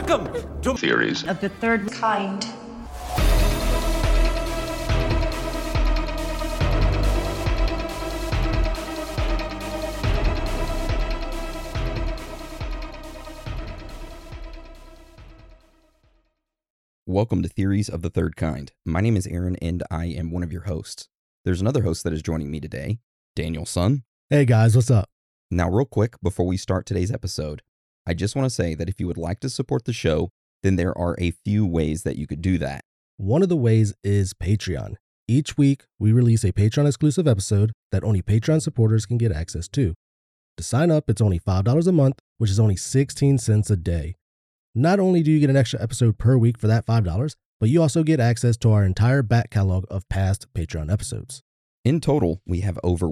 Welcome to Theories of the Third Kind. Welcome to Theories of the Third Kind. My name is Aaron, and I am one of your hosts. There's another host that is joining me today, Daniel Sun. Hey guys, what's up? Now, real quick, before we start today's episode, I just want to say that if you would like to support the show, then there are a few ways that you could do that. One of the ways is Patreon. Each week, we release a Patreon-exclusive episode that only Patreon supporters can get access to. To sign up, it's only $5 a month, which is only 16 cents a day. Not only do you get an extra episode per week for that $5, but you also get access to our entire back catalog of past Patreon episodes. In total, we have over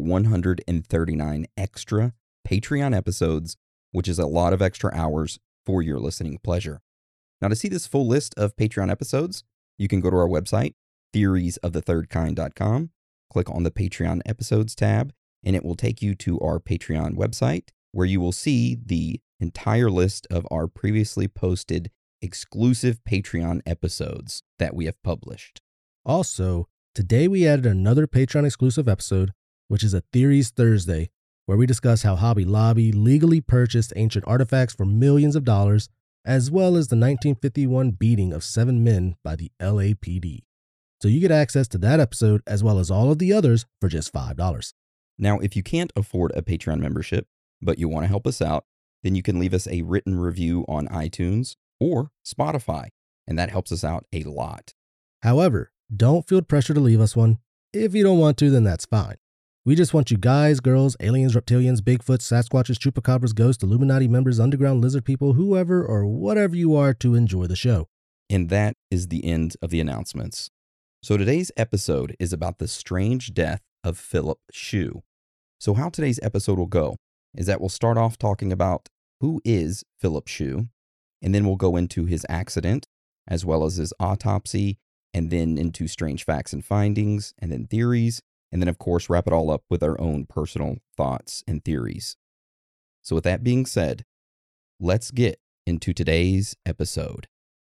139 extra Patreon episodes, which is a lot of extra hours for your listening pleasure. Now, to see this full list of Patreon episodes, you can go to our website, theoriesofthethirdkind.com, click on the Patreon episodes tab, and it will take you to our Patreon website, where you will see the entire list of our previously posted exclusive Patreon episodes that we have published. Also, today we added another Patreon exclusive episode, which is a Theories Thursday, where we discuss how Hobby Lobby legally purchased ancient artifacts for millions of dollars, as well as the 1951 beating of 7 men by the LAPD. So you get access to that episode as well as all of the others for just $5. Now, if you can't afford a Patreon membership, but you want to help us out, then you can leave us a written review on iTunes or Spotify, and that helps us out a lot. However, don't feel pressure to leave us one. If you don't want to, then that's fine. We just want you guys, girls, aliens, reptilians, Bigfoots, Sasquatches, Chupacabras, ghosts, Illuminati members, underground lizard people, whoever or whatever you are to enjoy the show. And that is the end of the announcements. So today's episode is about the strange death of Philip Shue. So how today's episode will go is that we'll start off talking about who is Philip Shue, and then we'll go into his accident, as well as his autopsy, and then into strange facts and findings, and then theories, and then of course wrap it all up with our own personal thoughts and theories. So with that being said, let's get into today's episode.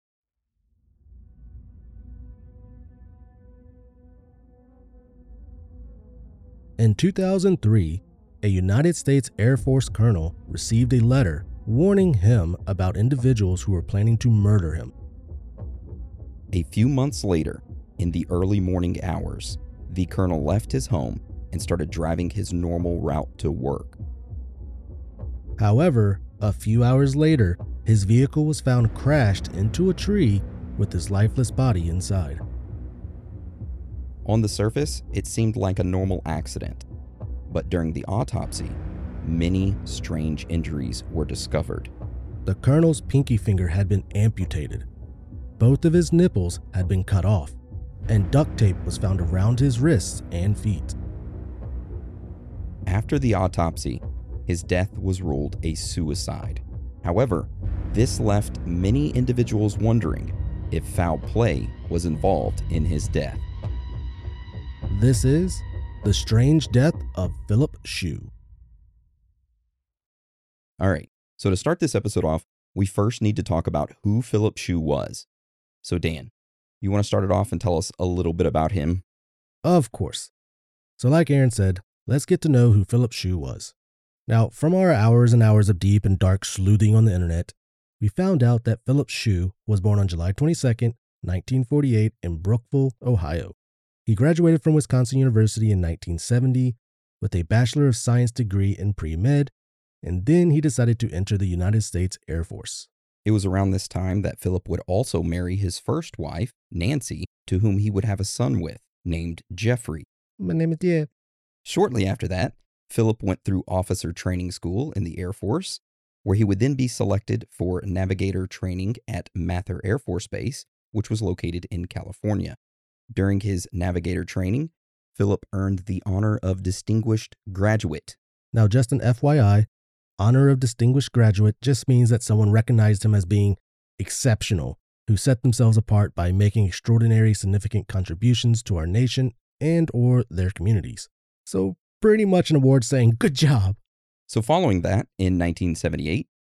In 2003, a United States Air Force colonel received a letter warning him about individuals who were planning to murder him. A few months later, in the early morning hours, the colonel left his home and started driving his normal route to work. However, a few hours later, his vehicle was found crashed into a tree with his lifeless body inside. On the surface, it seemed like a normal accident, but during the autopsy, many strange injuries were discovered. The colonel's pinky finger had been amputated. Both of his nipples had been cut off, and duct tape was found around his wrists and feet. After the autopsy, his death was ruled a suicide. However, this left many individuals wondering if foul play was involved in his death. This is The Strange Death of Philip Shue. All right, so to start this episode off, we first need to talk about who Philip Shue was. So Dan, you want to start it off and tell us a little bit about him? Of course. So like Aaron said, let's get to know who Philip Shue was. Now, from our hours and hours of deep and dark sleuthing on the internet, we found out that Philip Shue was born on July 22nd, 1948 in Brookville, Ohio. He graduated from Wisconsin University in 1970 with a Bachelor of Science degree in pre-med, and then he decided to enter the United States Air Force. It was around this time that Philip would also marry his first wife, Nancy, to whom he would have a son with, named Jeffrey. My name is Jeff. Shortly after that, Philip went through officer training school in the Air Force, where he would then be selected for navigator training at Mather Air Force Base, which was located in California. During his navigator training, Philip earned the honor of Distinguished Graduate. Now, just an FYI, honor of Distinguished Graduate just means that someone recognized him as being exceptional, who set themselves apart by making extraordinary significant contributions to our nation and or their communities. So pretty much an award saying, good job. So following that, in 1978,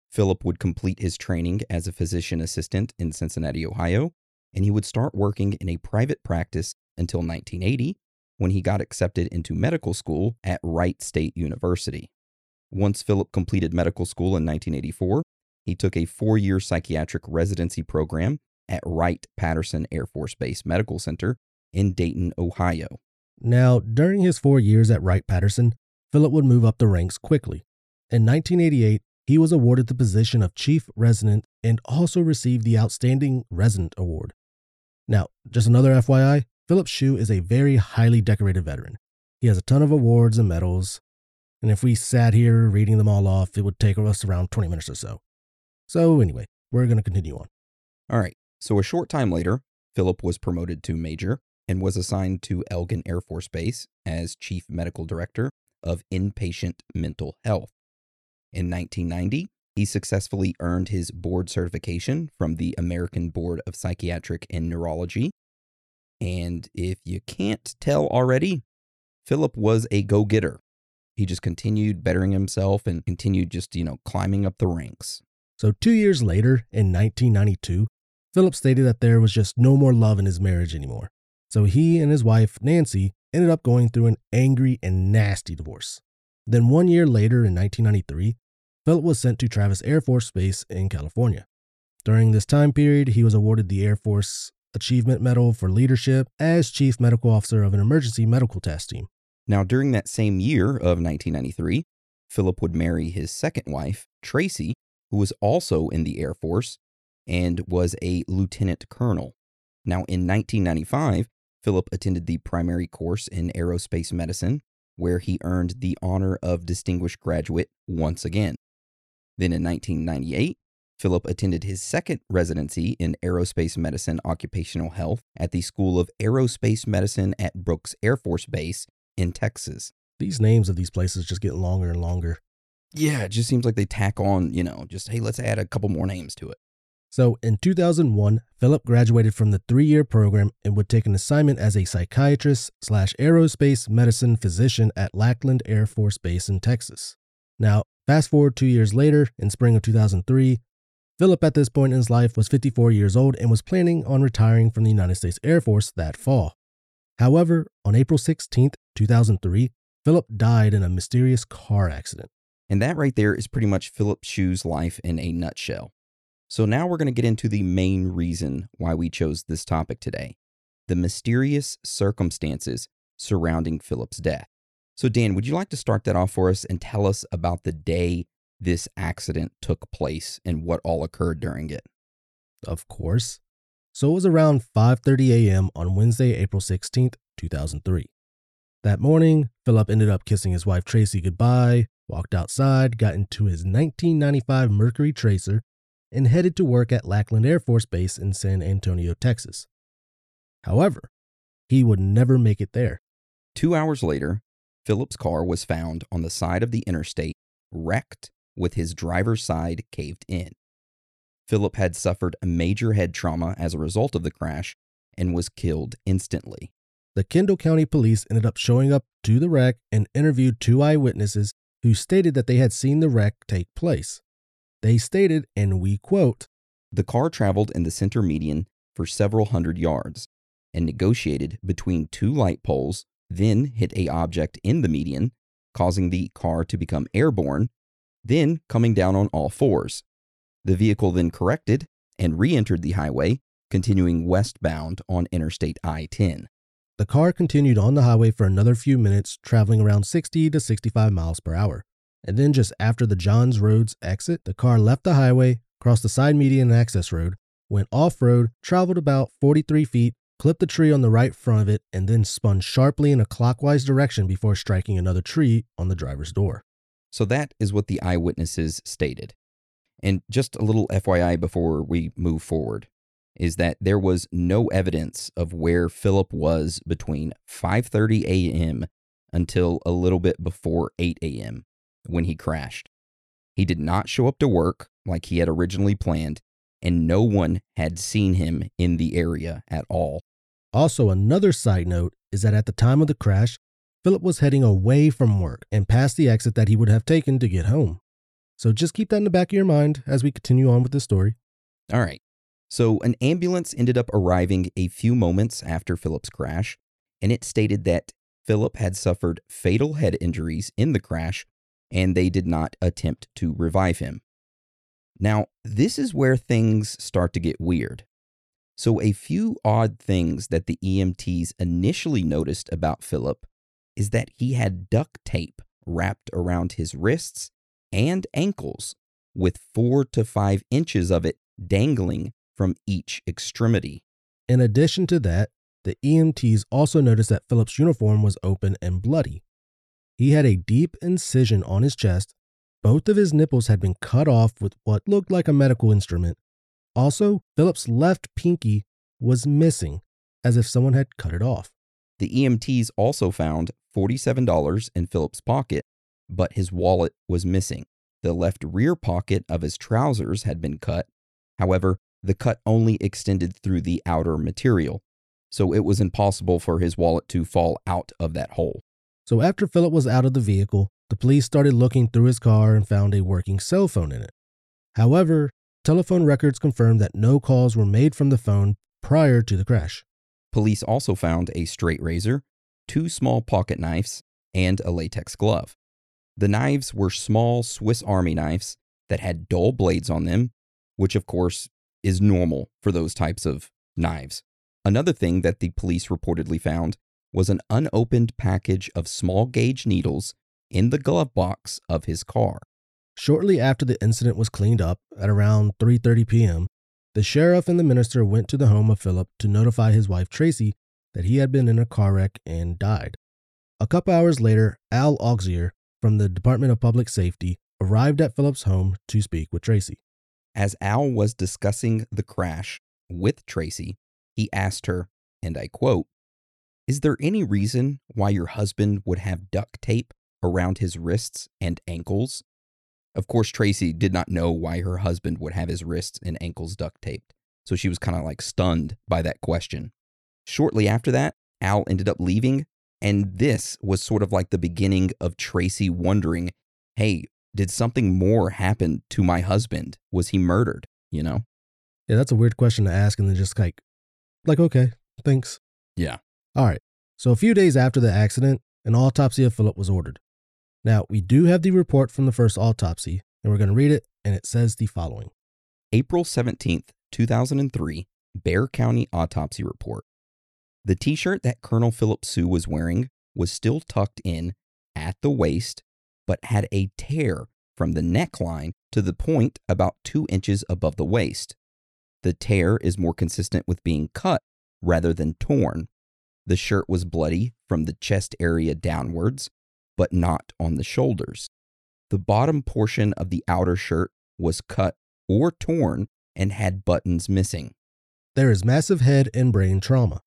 Philip would complete his training as a physician assistant in Cincinnati, Ohio, and he would start working in a private practice until 1980, when he got accepted into medical school at Wright State University. Once Philip completed medical school in 1984, he took a 4-year psychiatric residency program at Wright-Patterson Air Force Base Medical Center in Dayton, Ohio. Now, during his 4 years at Wright-Patterson, Philip would move up the ranks quickly. In 1988, he was awarded the position of chief resident and also received the Outstanding Resident Award. Now, just another FYI, Philip Shue is a very highly decorated veteran. He has a ton of awards and medals, and if we sat here reading them all off, it would take us around 20 minutes or so. So anyway, we're going to continue on. All right, so a short time later, Philip was promoted to major and was assigned to Eglin Air Force Base as chief medical director of inpatient mental health. In 1990, he successfully earned his board certification from the American Board of Psychiatric and Neurology. And if you can't tell already, Philip was a go-getter. He just continued bettering himself and continued just, climbing up the ranks. So 2 years later, in 1992, Philip stated that there was just no more love in his marriage anymore. So he and his wife, Nancy, ended up going through an angry and nasty divorce. Then 1 year later, in 1993, Philip was sent to Travis Air Force Base in California. During this time period, he was awarded the Air Force Achievement Medal for leadership as Chief Medical Officer of an emergency medical task team. Now, during that same year of 1993, Philip would marry his second wife, Tracy, who was also in the Air Force and was a lieutenant colonel. Now, in 1995, Philip attended the primary course in aerospace medicine, where he earned the honor of Distinguished Graduate once again. Then in 1998, Philip attended his second residency in aerospace medicine occupational health at the School of Aerospace Medicine at Brooks Air Force Base in Texas. These names of these places just get longer and longer. Yeah, it just seems like they tack on, hey, let's add a couple more names to it. So in 2001, Philip graduated from the 3-year program and would take an assignment as a psychiatrist/aerospace medicine physician at Lackland Air Force Base in Texas. Now, fast forward 2 years later, in spring of 2003, Philip at this point in his life was 54 years old and was planning on retiring from the United States Air Force that fall. However, on April 16th, 2003, Philip died in a mysterious car accident. And that right there is pretty much Philip Shue's life in a nutshell. So now we're going to get into the main reason why we chose this topic today, the mysterious circumstances surrounding Philip's death. So Dan, would you like to start that off for us and tell us about the day this accident took place and what all occurred during it? Of course. So it was around 5:30 a.m. on Wednesday, April 16th, 2003. That morning, Philip ended up kissing his wife Tracy goodbye, walked outside, got into his 1995 Mercury Tracer, and headed to work at Lackland Air Force Base in San Antonio, Texas. However, he would never make it there. 2 hours later, Philip's car was found on the side of the interstate, wrecked with his driver's side caved in. Philip had suffered a major head trauma as a result of the crash and was killed instantly. The Kendall County Police ended up showing up to the wreck and interviewed 2 eyewitnesses who stated that they had seen the wreck take place. They stated, and we quote, "The car traveled in the center median for several hundred yards and negotiated between 2 light poles, then hit an object in the median, causing the car to become airborne, then coming down on all fours. The vehicle then corrected and re-entered the highway, continuing westbound on Interstate I-10. The car continued on the highway for another few minutes, traveling around 60 to 65 miles per hour. And then just after the Johns Roads exit, the car left the highway, crossed the side median access road, went off-road, traveled about 43 feet, clipped the tree on the right front of it, and then spun sharply in a clockwise direction before striking another tree on the driver's door." So that is what the eyewitnesses stated. And just a little FYI before we move forward, is that there was no evidence of where Philip was between 5:30 a.m. until a little bit before 8 a.m. when he crashed. He did not show up to work like he had originally planned, and no one had seen him in the area at all. Also, another side note is that at the time of the crash, Philip was heading away from work and past the exit that he would have taken to get home. So just keep that in the back of your mind as we continue on with this story. All right. So an ambulance ended up arriving a few moments after Philip's crash, and it stated that Philip had suffered fatal head injuries in the crash, and they did not attempt to revive him. Now, this is where things start to get weird. So a few odd things that the EMTs initially noticed about Philip is that he had duct tape wrapped around his wrists and ankles, with 4 to 5 inches of it dangling from each extremity. In addition to that, the EMTs also noticed that Philip's uniform was open and bloody. He had a deep incision on his chest. Both of his nipples had been cut off with what looked like a medical instrument. Also, Philip's left pinky was missing, as if someone had cut it off. The EMTs also found $47 in Philip's pocket, but his wallet was missing. The left rear pocket of his trousers had been cut. However, the cut only extended through the outer material, so it was impossible for his wallet to fall out of that hole. So after Philip was out of the vehicle, the police started looking through his car and found a working cell phone in it. However, telephone records confirmed that no calls were made from the phone prior to the crash. Police also found a straight razor, 2 small pocket knives, and a latex glove. The knives were small Swiss Army knives that had dull blades on them, which of course is normal for those types of knives. Another thing that the police reportedly found was an unopened package of small gauge needles in the glove box of his car. Shortly after the incident was cleaned up, at around 3:30 p.m., the sheriff and the minister went to the home of Philip to notify his wife Tracy that he had been in a car wreck and died. A couple hours later, Al Auxier from the Department of Public Safety arrived at Philip's home to speak with Tracy. As Al was discussing the crash with Tracy, he asked her, and I quote, "Is there any reason why your husband would have duct tape around his wrists and ankles?" Of course, Tracy did not know why her husband would have his wrists and ankles duct taped, so she was kind of like stunned by that question. Shortly after that, Al ended up leaving, and this was sort of like the beginning of Tracy wondering, hey, did something more happen to my husband? Was he murdered, you know? Yeah, that's a weird question to ask and then just like, okay, thanks. Yeah. All right. So a few days after the accident, an autopsy of Philip was ordered. Now, we do have the report from the first autopsy, and we're going to read it, and it says the following. April 17th, 2003, Bexar County Autopsy Report. The t-shirt that Colonel Philip Sue was wearing was still tucked in at the waist, but had a tear from the neckline to the point about 2 inches above the waist. The tear is more consistent with being cut rather than torn. The shirt was bloody from the chest area downwards, but not on the shoulders. The bottom portion of the outer shirt was cut or torn and had buttons missing. There is massive head and brain trauma.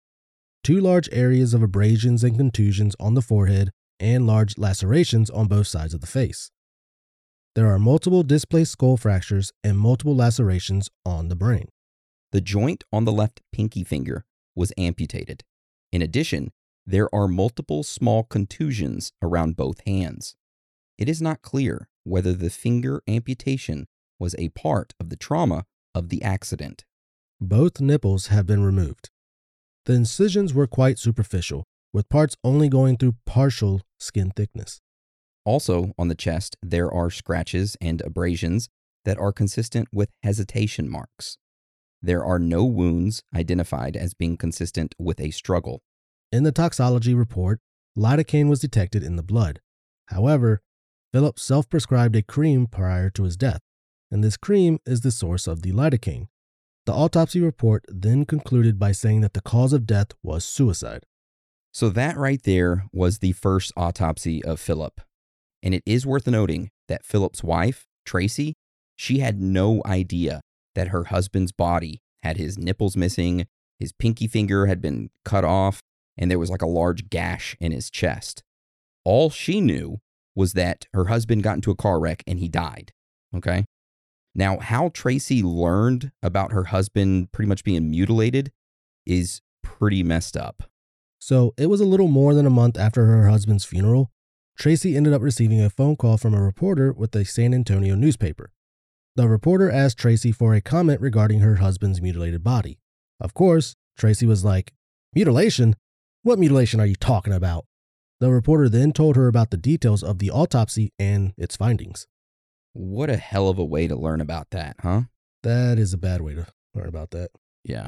2 large areas of abrasions and contusions on the forehead and large lacerations on both sides of the face. There are multiple displaced skull fractures and multiple lacerations on the brain. The joint on the left pinky finger was amputated. In addition, there are multiple small contusions around both hands. It is not clear whether the finger amputation was a part of the trauma of the accident. Both nipples have been removed. The incisions were quite superficial, with parts only going through partial skin thickness. Also on the chest, there are scratches and abrasions that are consistent with hesitation marks. There are no wounds identified as being consistent with a struggle. In the toxicology report, lidocaine was detected in the blood. However, Philip self-prescribed a cream prior to his death, and this cream is the source of the lidocaine. The autopsy report then concluded by saying that the cause of death was suicide. So that right there was the first autopsy of Philip. And it is worth noting that Philip's wife, Tracy, she had no idea that her husband's body had his nipples missing, his pinky finger had been cut off, and there was like a large gash in his chest. All she knew was that her husband got into a car wreck and he died. Okay? Now, how Tracy learned about her husband pretty much being mutilated is pretty messed up. So it was a little more than a month after her husband's funeral. Tracy ended up receiving a phone call from a reporter with a San Antonio newspaper. The reporter asked Tracy for a comment regarding her husband's mutilated body. Of course, Tracy was like, "Mutilation? What mutilation are you talking about?" The reporter then told her about the details of the autopsy and its findings. What a hell of a way to learn about that, huh? That is a bad way to learn about that. Yeah.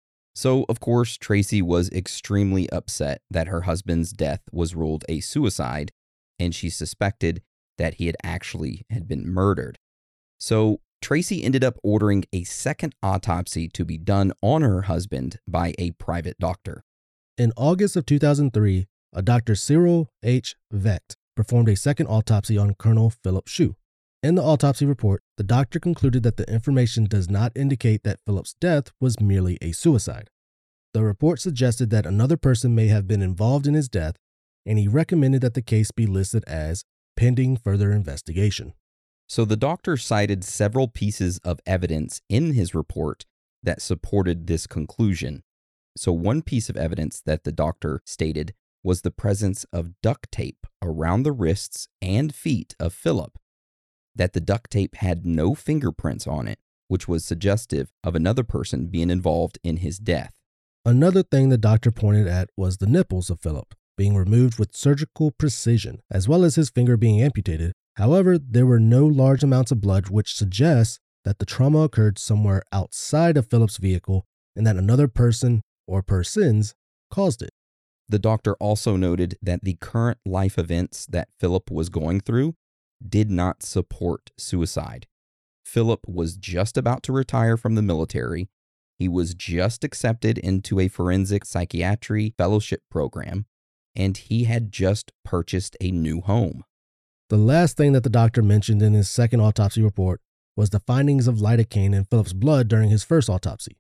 So, of course, Tracy was extremely upset that her husband's death was ruled a suicide, and she suspected that he had been murdered. So, Tracy ended up ordering a second autopsy to be done on her husband by a private doctor. In August of 2003, a Dr. Cyril H. Vecht performed a second autopsy on Colonel Philip Shue. In the autopsy report, the doctor concluded that the information does not indicate that Philip's death was merely a suicide. The report suggested that another person may have been involved in his death, and he recommended that the case be listed as pending further investigation. So the doctor cited several pieces of evidence in his report that supported this conclusion. So one piece of evidence that the doctor stated was the presence of duct tape around the wrists and feet of Philip, that the duct tape had no fingerprints on it, which was suggestive of another person being involved in his death. Another thing the doctor pointed at was the nipples of Philip being removed with surgical precision, as well as his finger being amputated. However, there were no large amounts of blood, which suggests that the trauma occurred somewhere outside of Philip's vehicle and that another person or persons caused it. The doctor also noted that the current life events that Philip was going through did not support suicide. Philip was just about to retire from the military. He was just accepted into a forensic psychiatry fellowship program, and he had just purchased a new home. The last thing that the doctor mentioned in his second autopsy report was the findings of lidocaine in Philip's blood during his first autopsy.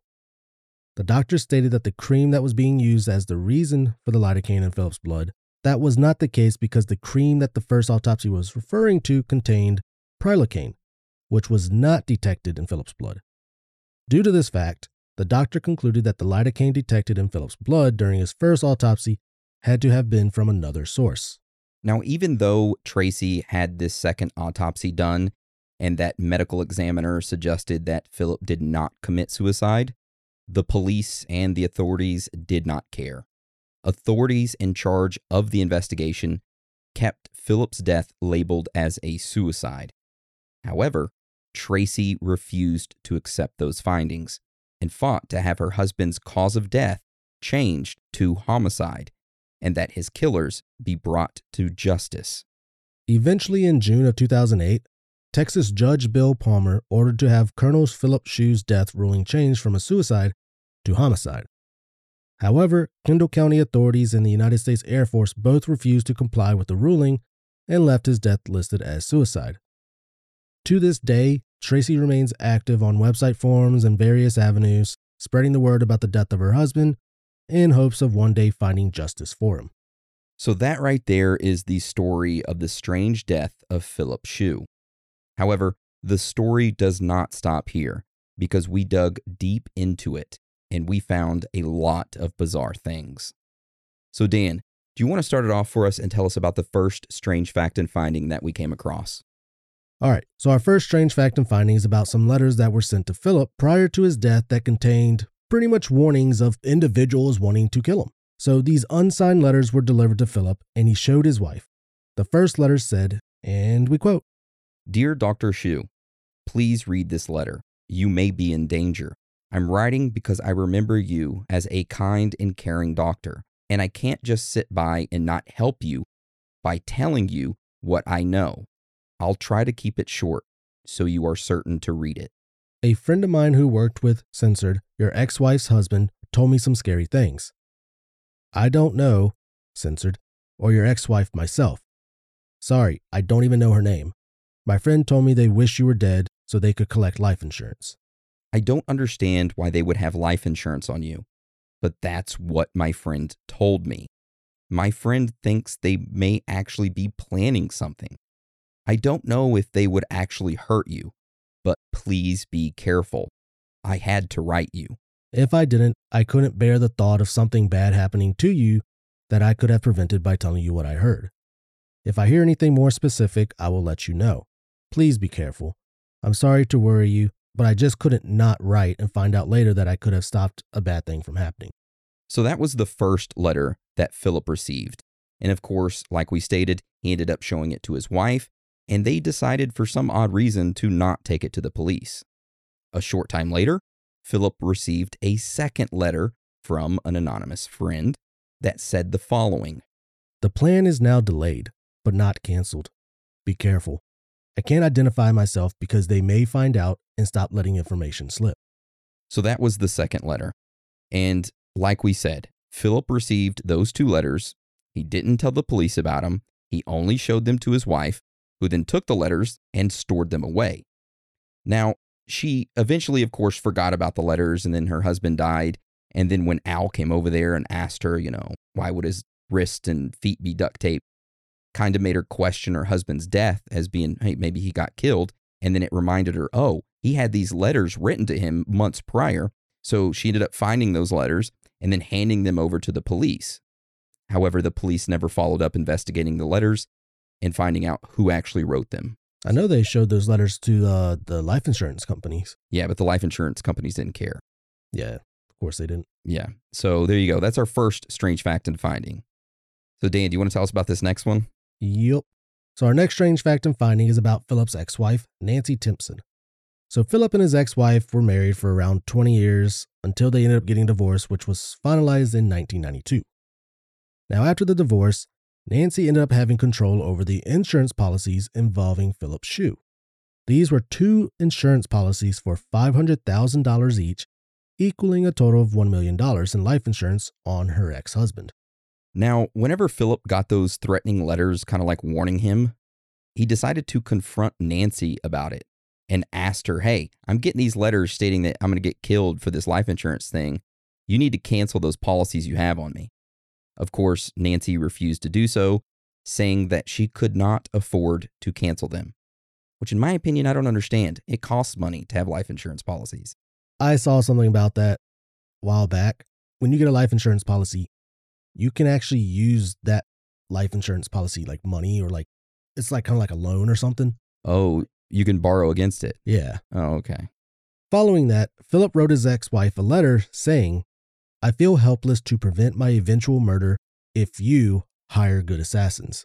The doctor stated that the cream that was being used as the reason for the lidocaine in Philip's blood, that was not the case because the cream that the first autopsy was referring to contained prilocaine, which was not detected in Philip's blood. Due to this fact, the doctor concluded that the lidocaine detected in Philip's blood during his first autopsy had to have been from another source. Now, even though Tracy had this second autopsy done and that medical examiner suggested that Philip did not commit suicide, the police and the authorities did not care. Authorities in charge of the investigation kept Philip's death labeled as a suicide. However, Tracy refused to accept those findings and fought to have her husband's cause of death changed to homicide and that his killers be brought to justice. Eventually, in June of 2008, Texas Judge Bill Palmer ordered to have Colonel Philip Shue's death ruling changed from a suicide to homicide. However, Kendall County authorities and the United States Air Force both refused to comply with the ruling and left his death listed as suicide. To this day, Tracy remains active on website forums and various avenues, spreading the word about the death of her husband in hopes of one day finding justice for him. So that right there is the story of the strange death of Philip Shue. However, the story does not stop here because we dug deep into it and we found a lot of bizarre things. So Dan, do you want to start it off for us and tell us about the first strange fact and finding that we came across? All right, so our first strange fact and finding is about some letters that were sent to Philip prior to his death that contained pretty much warnings of individuals wanting to kill him. So these unsigned letters were delivered to Philip and he showed his wife. The first letter said, and we quote, "Dear Dr. Shue, please read this letter. You may be in danger. I'm writing because I remember you as a kind and caring doctor, and I can't just sit by and not help you by telling you what I know. I'll try to keep it short so you are certain to read it. A friend of mine who worked with Censored, your ex-wife's husband, told me some scary things. I don't know, Censored, or your ex-wife myself. Sorry, I don't even know her name. My friend told me they wish you were dead so they could collect life insurance. I don't understand why they would have life insurance on you, but that's what my friend told me. My friend thinks they may actually be planning something. I don't know if they would actually hurt you, but please be careful. I had to write you. If I didn't, I couldn't bear the thought of something bad happening to you that I could have prevented by telling you what I heard. If I hear anything more specific, I will let you know. Please be careful. I'm sorry to worry you, but I just couldn't not write and find out later that I could have stopped a bad thing from happening. So that was the first letter that Philip received. And of course, like we stated, he ended up showing it to his wife, and they decided for some odd reason to not take it to the police. A short time later, Philip received a second letter from an anonymous friend that said the following. The plan is now delayed, but not canceled. Be careful. I can't identify myself because they may find out and stop letting information slip. So that was the second letter. And like we said, Philip received those two letters. He didn't tell the police about them. He only showed them to his wife, who then took the letters and stored them away. Now, she eventually, of course, forgot about the letters, and then her husband died. And then when Al came over there and asked her, why would his wrist and feet be duct taped, kind of made her question her husband's death as being, hey, maybe he got killed. And then it reminded her, oh, he had these letters written to him months prior. So she ended up finding those letters and then handing them over to the police. However, the police never followed up investigating the letters and finding out who actually wrote them. I know they showed those letters to the life insurance companies. Yeah, but the life insurance companies didn't care. Yeah, of course they didn't. Yeah, so there you go. That's our first strange fact and finding. So Dan, do you want to tell us about this next one? Yup. So our next strange fact and finding is about Philip's ex-wife, Nancy Timpson. So Philip and his ex-wife were married for around 20 years until they ended up getting divorced, which was finalized in 1992. Now, after the divorce, Nancy ended up having control over the insurance policies involving Philip Shue. These were two insurance policies for $500,000 each, equaling a total of $1 million in life insurance on her ex-husband. Now, whenever Philip got those threatening letters kind of like warning him, he decided to confront Nancy about it and asked her, hey, I'm getting these letters stating that I'm going to get killed for this life insurance thing. You need to cancel those policies you have on me. Of course, Nancy refused to do so, saying that she could not afford to cancel them, which in my opinion, I don't understand. It costs money to have life insurance policies. I saw something about that a while back. When you get a life insurance policy, you can actually use that life insurance policy like money, or like it's like kind of like a loan or something. Oh, you can borrow against it? Yeah. Oh, okay. Following that, Philip wrote his ex-wife a letter saying, I feel helpless to prevent my eventual murder if you hire good assassins.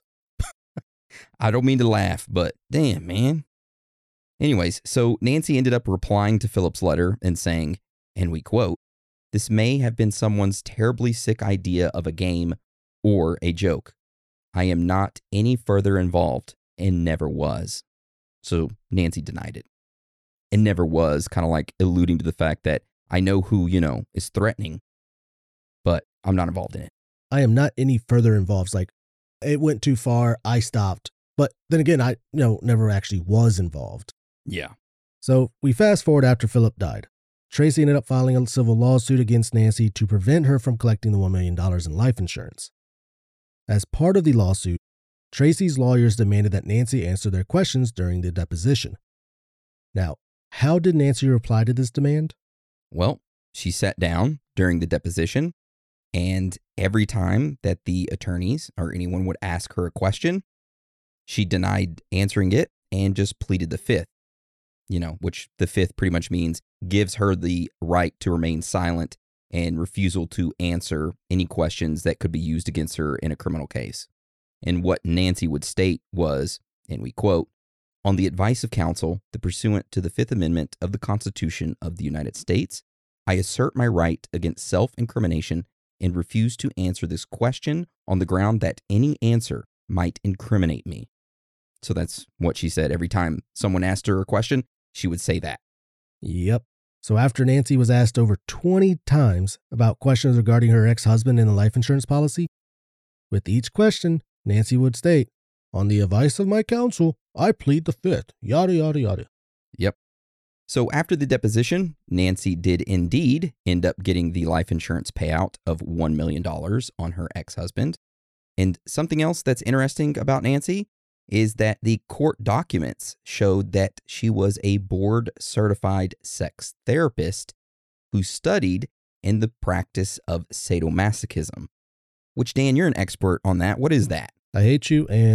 I don't mean to laugh, but damn, man. Anyways, so Nancy ended up replying to Philip's letter and saying, and we quote, this may have been someone's terribly sick idea of a game or a joke. I am not any further involved and never was. So Nancy denied it. And never was, kind of like alluding to the fact that I know who, is threatening, but I'm not involved in it. I am not any further involved. It's like, it went too far, I stopped. But then again, I never actually was involved. Yeah. So we fast forward after Philip died. Tracy ended up filing a civil lawsuit against Nancy to prevent her from collecting the $1 million in life insurance. As part of the lawsuit, Tracy's lawyers demanded that Nancy answer their questions during the deposition. Now, how did Nancy reply to this demand? Well, she sat down during the deposition, and every time that the attorneys or anyone would ask her a question, she denied answering it and just pleaded the fifth, which the fifth pretty much means gives her the right to remain silent and refusal to answer any questions that could be used against her in a criminal case. And what Nancy would state was, and we quote, on the advice of counsel, the pursuant to the Fifth Amendment of the Constitution of the United States, I assert my right against self-incrimination and refuse to answer this question on the ground that any answer might incriminate me. So that's what she said. Every time someone asked her a question, she would say that. Yep. So after Nancy was asked over 20 times about questions regarding her ex-husband and the life insurance policy, with each question, Nancy would state, on the advice of my counsel, I plead the fifth, yada, yada, yada. Yep. So after the deposition, Nancy did indeed end up getting the life insurance payout of $1 million on her ex-husband. And something else that's interesting about Nancy is that the court documents showed that she was a board-certified sex therapist who studied in the practice of sadomasochism, which, Dan, you're an expert on that. What is that? I hate you, and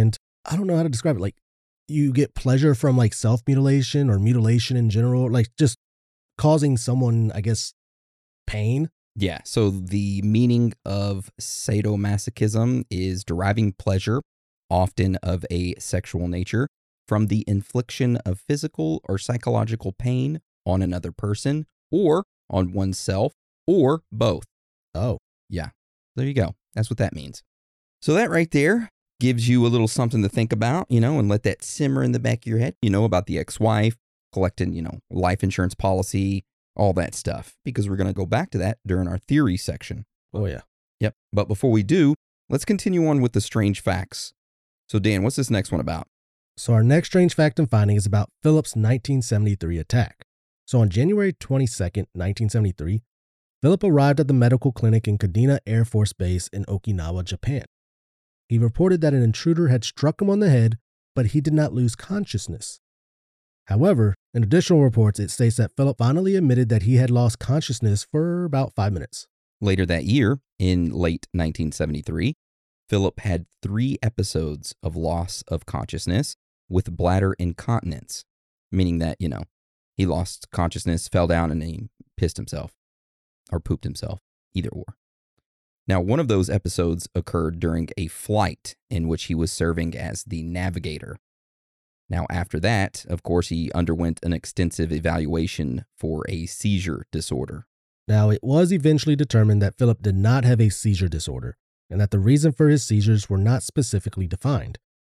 I don't know how to describe it. Like, you get pleasure from like self-mutilation or mutilation in general, like just causing someone, I guess, pain. Yeah, so the meaning of sadomasochism is deriving pleasure, often of a sexual nature, from the infliction of physical or psychological pain on another person or on oneself or both. Oh. Yeah, there you go. That's what that means. So that right there gives you a little something to think about, and let that simmer in the back of your head, about the ex-wife, collecting, life insurance policy, all that stuff, because we're going to go back to that during our theory section. Oh, yeah. Yep. But before we do, let's continue on with the strange facts. So, Dan, what's this next one about? So our next strange fact and finding is about Philip's 1973 attack. So on January 22nd, 1973, Philip arrived at the medical clinic in Kadena Air Force Base in Okinawa, Japan. He reported that an intruder had struck him on the head, but he did not lose consciousness. However, in additional reports, it states that Philip finally admitted that he had lost consciousness for about 5 minutes. Later that year, in late 1973, Philip had 3 episodes of loss of consciousness with bladder incontinence, meaning that, he lost consciousness, fell down, and he pissed himself or pooped himself, either or. Now, one of those episodes occurred during a flight in which he was serving as the navigator. Now, after that, of course, he underwent an extensive evaluation for a seizure disorder. Now, it was eventually determined that Philip did not have a seizure disorder, and that the reason for his seizures were not specifically defined,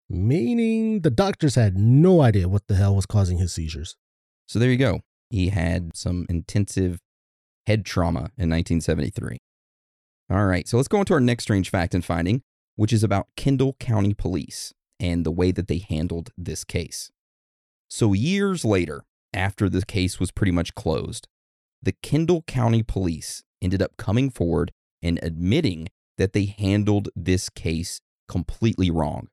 meaning the doctors had no idea what the hell was causing his seizures. So there you go. He had some intensive head trauma in 1973. All right, so let's go on to our next strange fact and finding, which is about Kendall County Police and the way that they handled this case. So years later, after the case was pretty much closed, the Kendall County Police ended up coming forward and admitting that they handled this case completely wrong.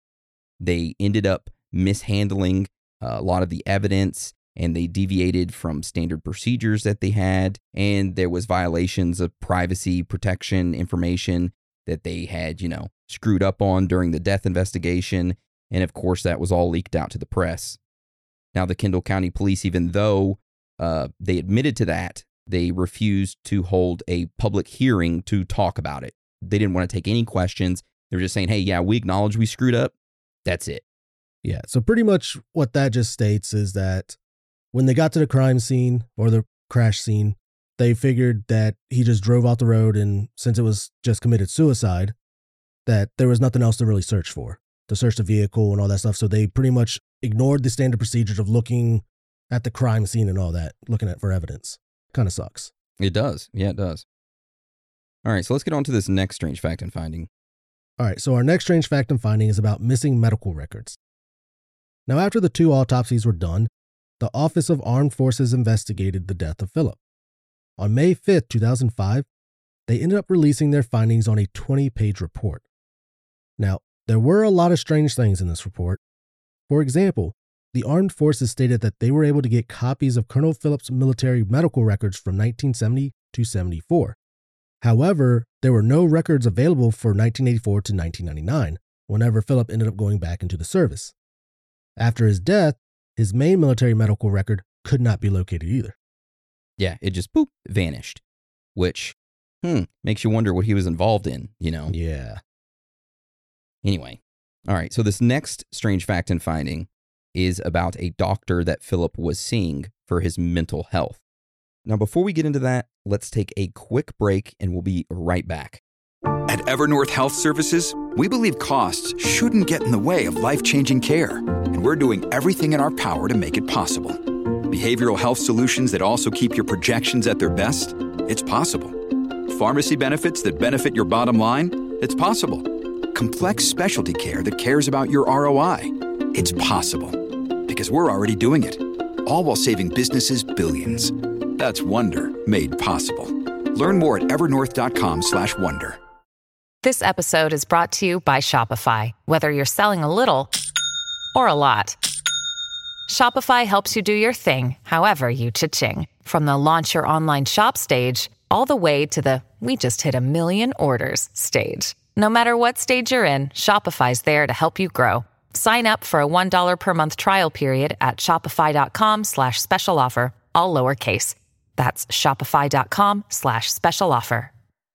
They ended up mishandling a lot of the evidence, and they deviated from standard procedures that they had, and there was violations of privacy protection information that they had, screwed up on during the death investigation, and of course that was all leaked out to the press. Now, the Kendall County Police, even though they admitted to that, they refused to hold a public hearing to talk about it. They didn't want to take any questions. They were just saying, hey, yeah, we acknowledge we screwed up. That's it. Yeah, so pretty much what that just states is that when they got to the crime scene or the crash scene, they figured that he just drove off the road, and since it was just committed suicide, that there was nothing else to really search for, to search the vehicle and all that stuff. So they pretty much ignored the standard procedures of looking at the crime scene and all that, looking at for evidence. Kind of sucks. It does. Yeah, it does. All right, so let's get on to this next strange fact and finding. All right, so our next strange fact and finding is about missing medical records. Now, after the 2 autopsies were done, the Office of Armed Forces investigated the death of Philip. On May 5th, 2005, they ended up releasing their findings on a 20-page report. Now, there were a lot of strange things in this report. For example, the Armed Forces stated that they were able to get copies of Colonel Philip's military medical records from 1970 to 74. However, there were no records available for 1984 to 1999, whenever Philip ended up going back into the service. After his death, his main military medical record could not be located either. Yeah, it just vanished, which makes you wonder what he was involved in, Yeah. Anyway, all right, so this next strange fact and finding is about a doctor that Philip was seeing for his mental health. Now, before we get into that, let's take a quick break and we'll be right back. At Evernorth Health Services, we believe costs shouldn't get in the way of life-changing care, and we're doing everything in our power to make it possible. Behavioral health solutions that also keep your projections at their best? It's possible. Pharmacy benefits that benefit your bottom line? It's possible. Complex specialty care that cares about your ROI? It's possible. Because we're already doing it. All while saving businesses billions. That's Wonder made possible. Learn more at evernorth.com/wonder. This episode is brought to you by Shopify. Whether you're selling a little or a lot, Shopify helps you do your thing, however you cha-ching. From the launch your online shop stage, all the way to the we just hit 1 million orders stage. No matter what stage you're in, Shopify's there to help you grow. Sign up for a $1 per month trial period at shopify.com/special offer, all lowercase. That's shopify.com/special offer.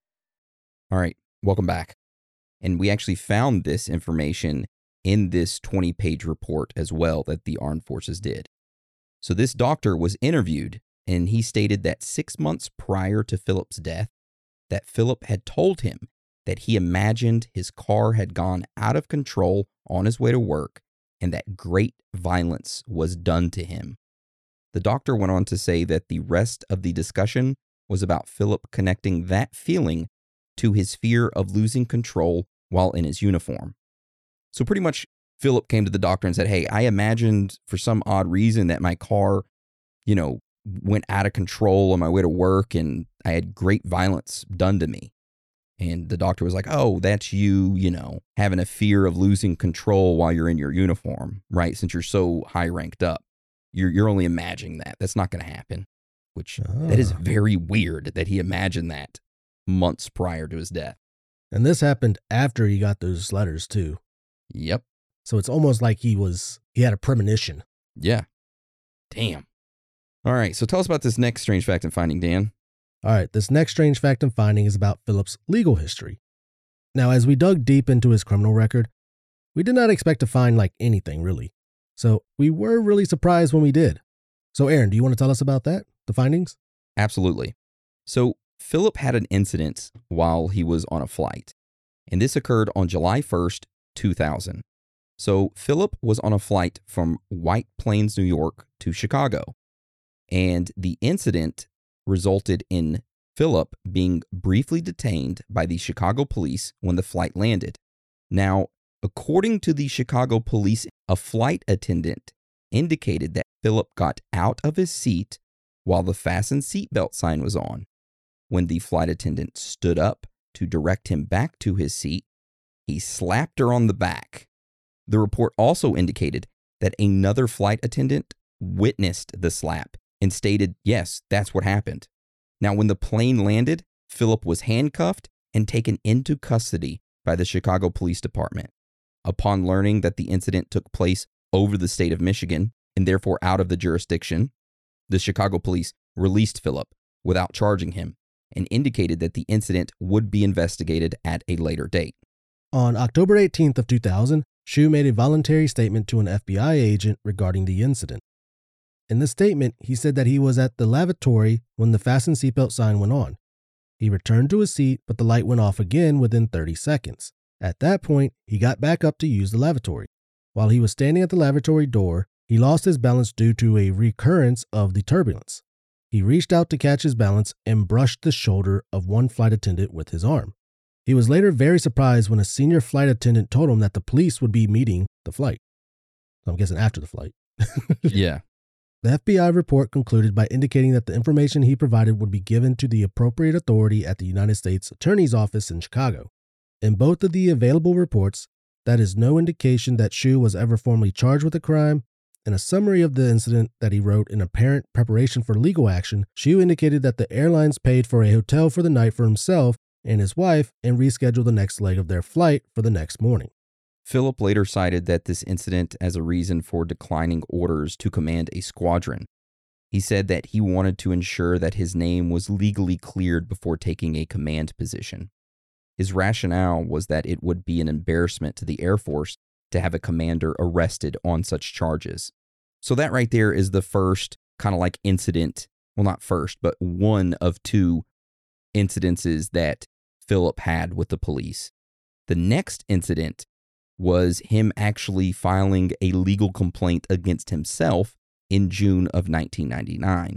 All right, welcome back. And we actually found this information in this 20-page report as well that the armed forces did. So this doctor was interviewed, and he stated that 6 months prior to Philip's death, that Philip had told him that he imagined his car had gone out of control on his way to work and that great violence was done to him. The doctor went on to say that the rest of the discussion was about Philip connecting that feeling to his fear of losing control while in his uniform. So pretty much Philip came to the doctor and said, hey, I imagined for some odd reason that my car, went out of control on my way to work and I had great violence done to me. And the doctor was like, oh, that's you, having a fear of losing control while you're in your uniform, right? Since you're so high ranked up, you're only imagining that. That's not going to happen, which that is very weird that he imagined that months prior to his death. And this happened after he got those letters too. Yep. So it's almost like he had a premonition. Yeah. Damn. All right. So tell us about this next strange fact and finding, Dan. All right, this next strange fact and finding is about Philip's legal history. Now, as we dug deep into his criminal record, we did not expect to find anything really. So we were really surprised when we did. So Aaron, do you want to tell us about that, the findings? Absolutely. So Philip had an incident while he was on a flight, and this occurred on July 1st, 2000. So Philip was on a flight from White Plains, New York to Chicago, and the incident resulted in Philip being briefly detained by the Chicago police when the flight landed. Now, according to the Chicago police, a flight attendant indicated that Philip got out of his seat while the fasten seatbelt sign was on. When the flight attendant stood up to direct him back to his seat, he slapped her on the back. The report also indicated that another flight attendant witnessed the slap and stated, yes, that's what happened. Now, when the plane landed, Philip was handcuffed and taken into custody by the Chicago Police Department. Upon learning that the incident took place over the state of Michigan and therefore out of the jurisdiction, the Chicago police released Philip without charging him and indicated that the incident would be investigated at a later date. On October 18th of 2000, Shue made a voluntary statement to an FBI agent regarding the incident. In the statement, he said that he was at the lavatory when the fasten seatbelt sign went on. He returned to his seat, but the light went off again within 30 seconds. At that point, he got back up to use the lavatory. While he was standing at the lavatory door, he lost his balance due to a recurrence of the turbulence. He reached out to catch his balance and brushed the shoulder of one flight attendant with his arm. He was later very surprised when a senior flight attendant told him that the police would be meeting the flight. I'm guessing after the flight. Yeah. The FBI report concluded by indicating that the information he provided would be given to the appropriate authority at the United States Attorney's Office in Chicago. In both of the available reports, that is no indication that Shue was ever formally charged with a crime. In a summary of the incident that he wrote in apparent preparation for legal action, Shue indicated that the airlines paid for a hotel for the night for himself and his wife and rescheduled the next leg of their flight for the next morning. Philip later cited that this incident as a reason for declining orders to command a squadron. He said that he wanted to ensure that his name was legally cleared before taking a command position. His rationale was that it would be an embarrassment to the Air Force to have a commander arrested on such charges. So that right there is the first kind of incident, well, not first, but one of two incidences that Philip had with the police. The next incident was him actually filing a legal complaint against himself in June of 1999.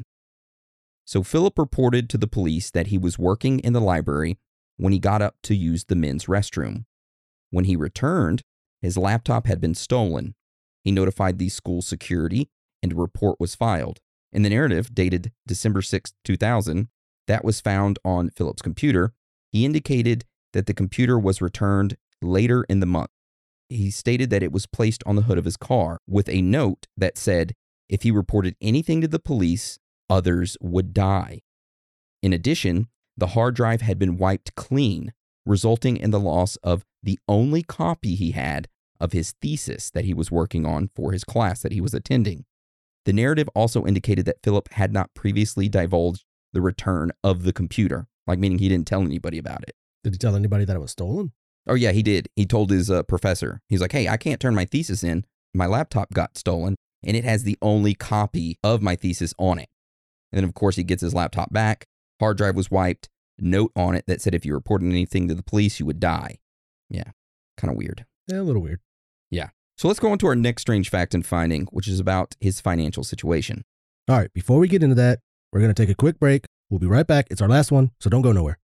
So Philip reported to the police that he was working in the library when he got up to use the men's restroom. When he returned, his laptop had been stolen. He notified the school security and a report was filed. In the narrative, dated December 6, 2000, that was found on Philip's computer. He indicated that the computer was returned later in the month. He stated that it was placed on the hood of his car with a note that said, if he reported anything to the police, others would die. In addition, the hard drive had been wiped clean, resulting in the loss of the only copy he had of his thesis that he was working on for his class that he was attending. The narrative also indicated that Philip had not previously divulged the return of the computer, like meaning he didn't tell anybody about it. Did he tell anybody that it was stolen? Oh, yeah, he did. He told his professor. He's like, hey, I can't turn my thesis in. My laptop got stolen, and it has the only copy of my thesis on it. And then, of course, he gets his laptop back. Hard drive was wiped. Note on it that said if you reported anything to the police, you would die. Yeah, kind of weird. Yeah, a little weird. Yeah. So let's go on to our next strange fact and finding, which is about his financial situation. All right, before we get into that, we're going to take a quick break. We'll be right back. It's our last one, so don't go nowhere.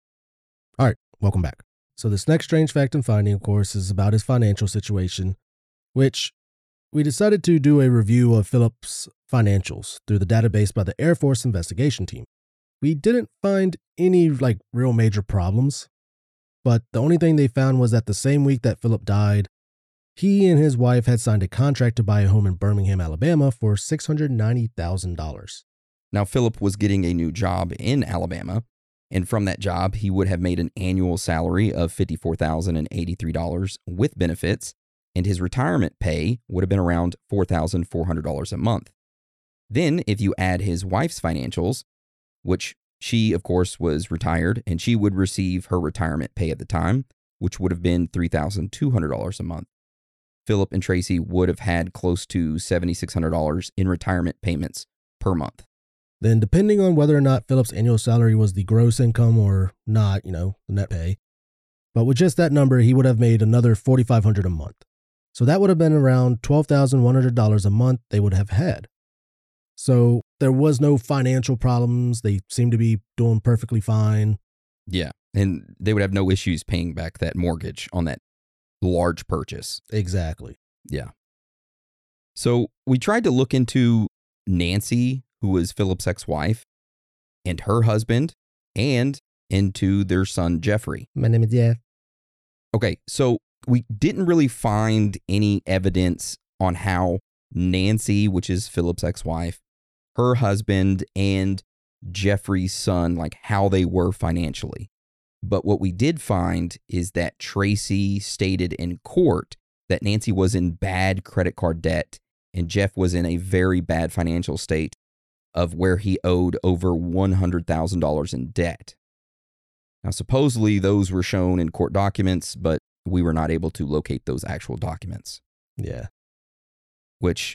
All right, welcome back. So this next strange fact and finding, of course, is about his financial situation, which we decided to do a review of Philip's financials through the database by the Air Force investigation team. We didn't find any real major problems, but the only thing they found was that the same week that Philip died, he and his wife had signed a contract to buy a home in Birmingham, Alabama for $690,000. Now, Philip was getting a new job in Alabama, and from that job, he would have made an annual salary of $54,083 with benefits, and his retirement pay would have been around $4,400 a month. Then, if you add his wife's financials, which she, of course, was retired, and she would receive her retirement pay at the time, which would have been $3,200 a month. Philip and Tracy would have had close to $7,600 in retirement payments per month. Then, depending on whether or not Philip's annual salary was the gross income or not, the net pay, but with just that number, he would have made another $4,500 a month. So that would have been around $12,100 a month they would have had. So there was no financial problems. They seemed to be doing perfectly fine. Yeah, and they would have no issues paying back that mortgage on that large purchase. Exactly. Yeah. So we tried to look into Nancy, who was Philip's ex-wife, and her husband, and into their son, Jeffrey. My name is Jeff. Okay, so we didn't really find any evidence on how Nancy, which is Philip's ex-wife, her husband, and Jeffrey's son, how they were financially. But what we did find is that Tracy stated in court that Nancy was in bad credit card debt and Jeff was in a very bad financial state of where he owed over $100,000 in debt. Now, supposedly those were shown in court documents, but we were not able to locate those actual documents. Yeah. Which,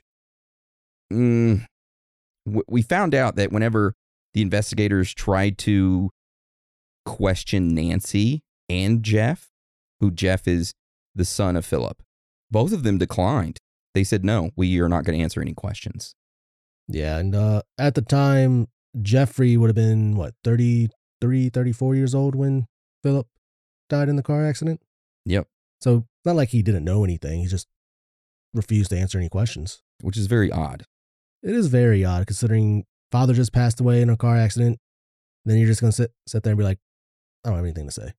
we found out that whenever the investigators tried to question Nancy and Jeff, who Jeff is the son of Philip, both of them declined. They said, no, we are not going to answer any questions. Yeah, and at the time, Jeffrey would have been, 33, 34 years old when Philip died in the car accident? Yep. So not like he didn't know anything. He just refused to answer any questions. Which is very odd. It is very odd considering father just passed away in a car accident. Then you're just going to sit there and be like, I don't have anything to say.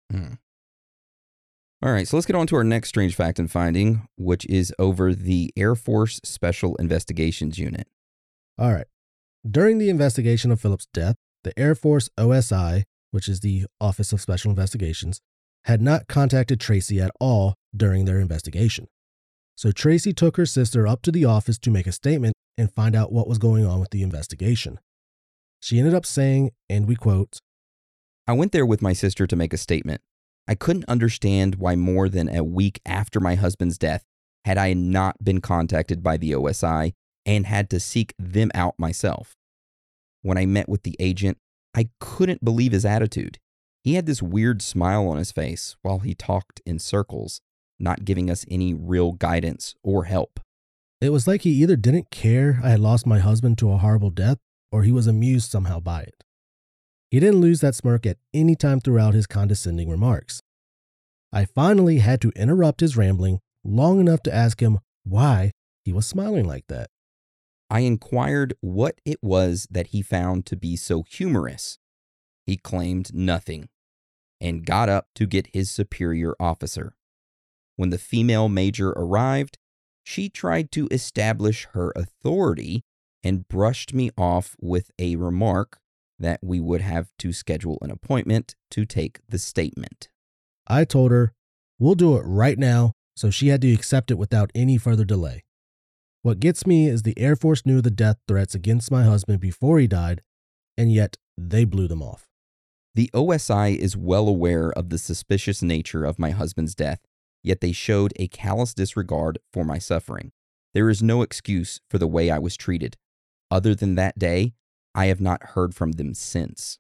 All right, so let's get on to our next strange fact and finding, which is over the Air Force Special Investigations Unit. All right. During the investigation of Philip's death, the Air Force OSI, which is the Office of Special Investigations, had not contacted Tracy at all during their investigation. So Tracy took her sister up to the office to make a statement and find out what was going on with the investigation. She ended up saying, and we quote, I went there with my sister to make a statement. I couldn't understand why more than a week after my husband's death had I not been contacted by the OSI and had to seek them out myself. When I met with the agent, I couldn't believe his attitude. He had this weird smile on his face while he talked in circles, not giving us any real guidance or help. It was like he either didn't care I had lost my husband to a horrible death, or he was amused somehow by it. He didn't lose that smirk at any time throughout his condescending remarks. I finally had to interrupt his rambling long enough to ask him why he was smiling like that. I inquired what it was that he found to be so humorous. He claimed nothing and got up to get his superior officer. When the female major arrived, she tried to establish her authority and brushed me off with a remark that we would have to schedule an appointment to take the statement. I told her, we'll do it right now so she had to accept it without any further delay. What gets me is the Air Force knew the death threats against my husband before he died, and yet they blew them off. The OSI is well aware of the suspicious nature of my husband's death, yet they showed a callous disregard for my suffering. There is no excuse for the way I was treated. Other than that day, I have not heard from them since.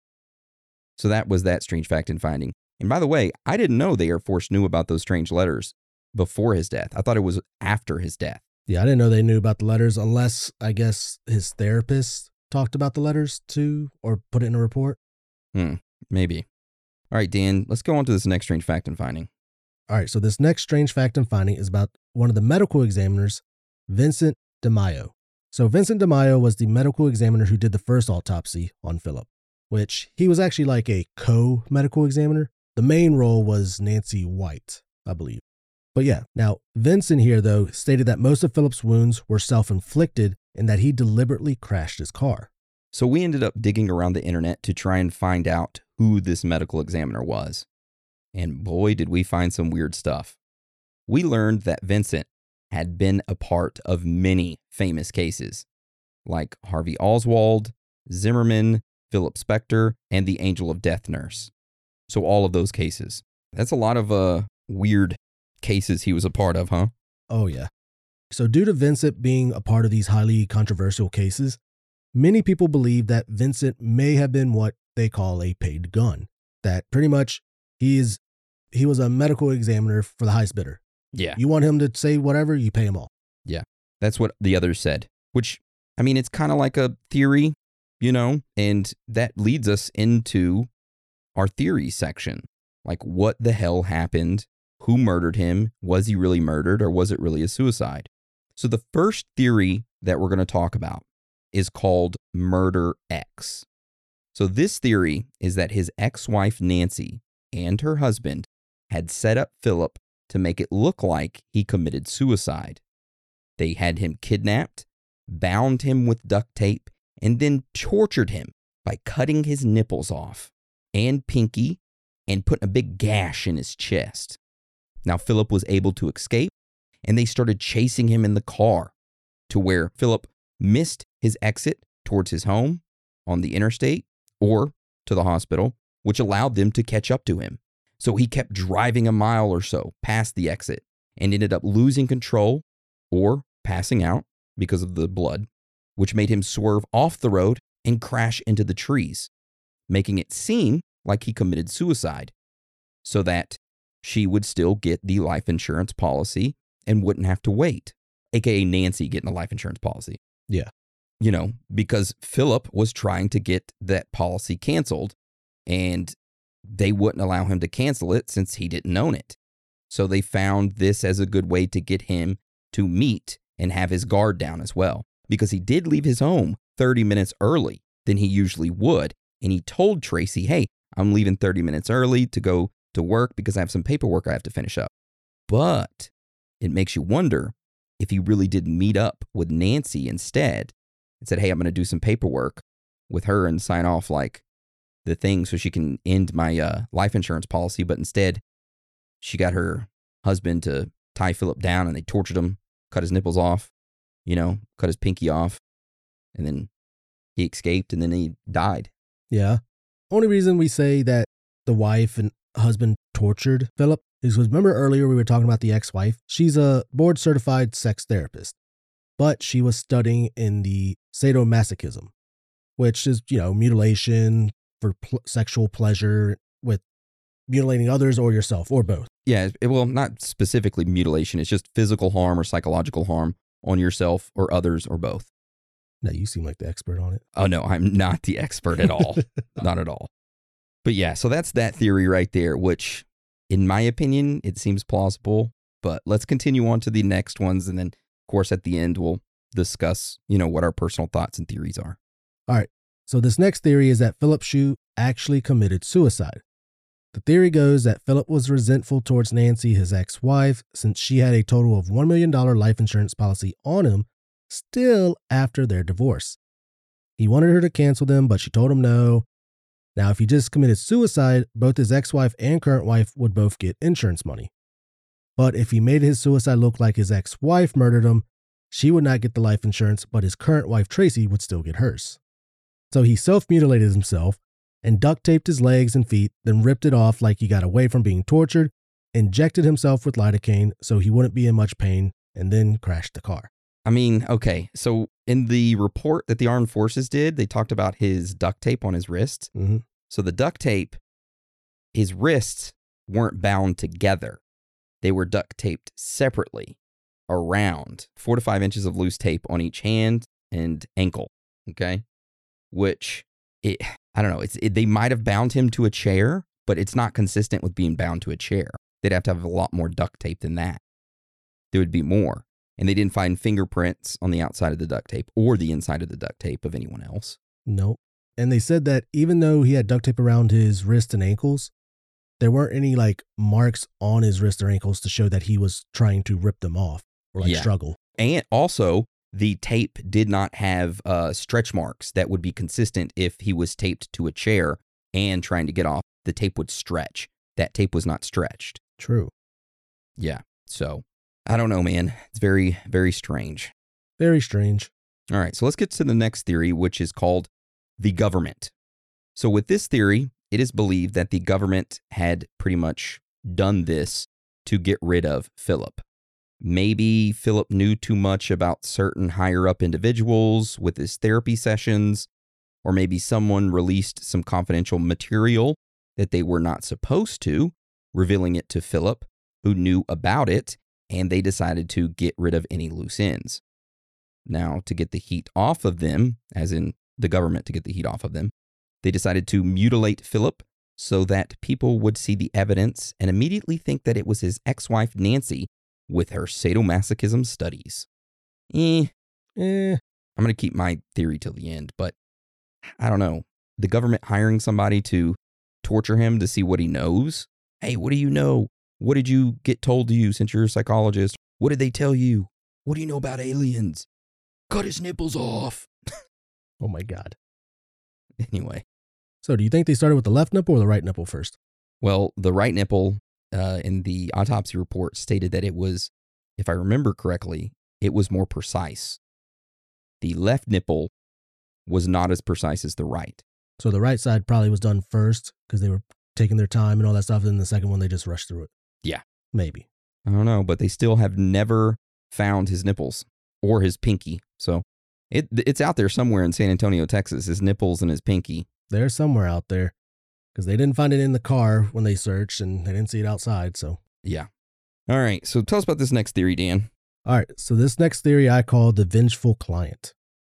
So that was that strange fact and finding. And by the way, I didn't know the Air Force knew about those strange letters before his death. I thought it was after his death. Yeah, I didn't know they knew about the letters unless, I guess, his therapist talked about the letters too or put it in a report. Maybe. All right, Dan, let's go on to this next strange fact and finding. All right, so this next strange fact and finding is about one of the medical examiners, Vincent DeMaio. So Vincent DeMaio was the medical examiner who did the first autopsy on Philip, which he was actually like a co-medical examiner. The main role was Nancy White, I believe. But yeah, now Vincent here, though, stated that most of Philip's wounds were self-inflicted and that he deliberately crashed his car. So we ended up digging around the internet to try and find out who this medical examiner was. And boy, did we find some weird stuff. We learned that Vincent had been a part of many famous cases, like Harvey Oswald, Zimmerman, Philip Spector, and the Angel of Death nurse. So all of those cases. That's a lot of weird cases he was a part of, huh? Oh, yeah. So due to Vincent being a part of these highly controversial cases, many people believe that Vincent may have been what they call a paid gun. That pretty much he was a medical examiner for the highest bidder. Yeah. You want him to say whatever, you pay him all. Yeah. That's what the others said, which, I mean, it's kind of like a theory, you know, and that leads us into our theory section. Like, what the hell happened? Who murdered him? Was he really murdered, or was it really a suicide? So the first theory that we're going to talk about is called Murder X. So this theory is that his ex-wife Nancy and her husband had set up Philip to make it look like he committed suicide. They had him kidnapped, bound him with duct tape, and then tortured him by cutting his nipples off and pinky and putting a big gash in his chest. Now, Philip was able to escape, and they started chasing him in the car to where Philip missed his exit towards his home on the interstate or to the hospital, which allowed them to catch up to him. So he kept driving a mile or so past the exit and ended up losing control or passing out because of the blood, which made him swerve off the road and crash into the trees, making it seem like he committed suicide so that she would still get the life insurance policy and wouldn't have to wait, aka Nancy getting a life insurance policy. Yeah. You know, because Philip was trying to get that policy canceled and they wouldn't allow him to cancel it since he didn't own it. So they found this as a good way to get him to meet and have his guard down as well, because he did leave his home 30 minutes early than he usually would. And he told Tracy, hey, I'm leaving 30 minutes early to go to work because I have some paperwork I have to finish up. But it makes you wonder if he really did meet up with Nancy instead and said, hey, I'm going to do some paperwork with her and sign off like the thing so she can end my life insurance policy. But instead, she got her husband to tie Philip down and they tortured him, cut his nipples off, you know, cut his pinky off. And then he escaped and then he died. Yeah. Only reason we say that the wife and husband tortured Philip is because remember earlier we were talking about the ex-wife? She's a board-certified sex therapist, but she was studying in the sadomasochism, which is, you know, mutilation for sexual pleasure with mutilating others or yourself or both. Yeah, well, not specifically mutilation. It's just physical harm or psychological harm on yourself or others or both. Now, you seem like the expert on it. Oh, no, I'm not the expert at all. Not at all. But yeah, so that's that theory right there, which in my opinion, it seems plausible. But let's continue on to the next ones. And then, of course, at the end, we'll discuss, you know, what our personal thoughts and theories are. All right. So this next theory is that Philip Shue actually committed suicide. The theory goes that Philip was resentful towards Nancy, his ex-wife, since she had a total of $1 million life insurance policy on him still after their divorce. He wanted her to cancel them, but she told him no. Now, if he just committed suicide, both his ex-wife and current wife would both get insurance money. But if he made his suicide look like his ex-wife murdered him, she would not get the life insurance, but his current wife, Tracy, would still get hers. So he self-mutilated himself and duct taped his legs and feet, then ripped it off like he got away from being tortured, injected himself with lidocaine so he wouldn't be in much pain, and then crashed the car. I mean, okay, so in the report that the armed forces did, they talked about his duct tape on his wrists. Mm-hmm. So the duct tape, his wrists weren't bound together. They were duct taped separately around 4 to 5 inches of loose tape on each hand and ankle, okay? Which, I don't know, they might have bound him to a chair, but it's not consistent with being bound to a chair. They'd have to have a lot more duct tape than that. There would be more. And they didn't find fingerprints on the outside of the duct tape or the inside of the duct tape of anyone else. Nope. And they said that even though he had duct tape around his wrists and ankles, there weren't any like marks on his wrists or ankles to show that he was trying to rip them off or like struggle. And also, the tape did not have stretch marks that would be consistent if he was taped to a chair and trying to get off. The tape would stretch. That tape was not stretched. True. Yeah. So, I don't know, man. It's very, very strange. Very strange. All right. So, let's get to the next theory, which is called the government. So, with this theory, it is believed that the government had pretty much done this to get rid of Philip. Maybe Philip knew too much about certain higher-up individuals with his therapy sessions, or maybe someone released some confidential material that they were not supposed to, revealing it to Philip, who knew about it, and they decided to get rid of any loose ends. Now, to get the heat off of them, as in the government to get the heat off of them, they decided to mutilate Philip so that people would see the evidence and immediately think that it was his ex-wife, Nancy, with her sadomasochism studies. I'm going to keep my theory till the end, but I don't know. The government hiring somebody to torture him to see what he knows? Hey, what do you know? What did you get told to you since you're a psychologist? What did they tell you? What do you know about aliens? Cut his nipples off. Oh my God. Anyway. So do you think they started with the left nipple or the right nipple first? Well, the right nipple in the autopsy report stated that it was, if I remember correctly, it was more precise. The left nipple was not as precise as the right. So the right side probably was done first because they were taking their time and all that stuff. And the second one, they just rushed through it. Yeah. Maybe. I don't know, but they still have never found his nipples or his pinky. So it's out there somewhere in San Antonio, Texas, his nipples and his pinky. They're somewhere out there because they didn't find it in the car when they searched and they didn't see it outside. So, yeah. All right. So tell us about this next theory, Dan. All right. So this next theory I call the vengeful client.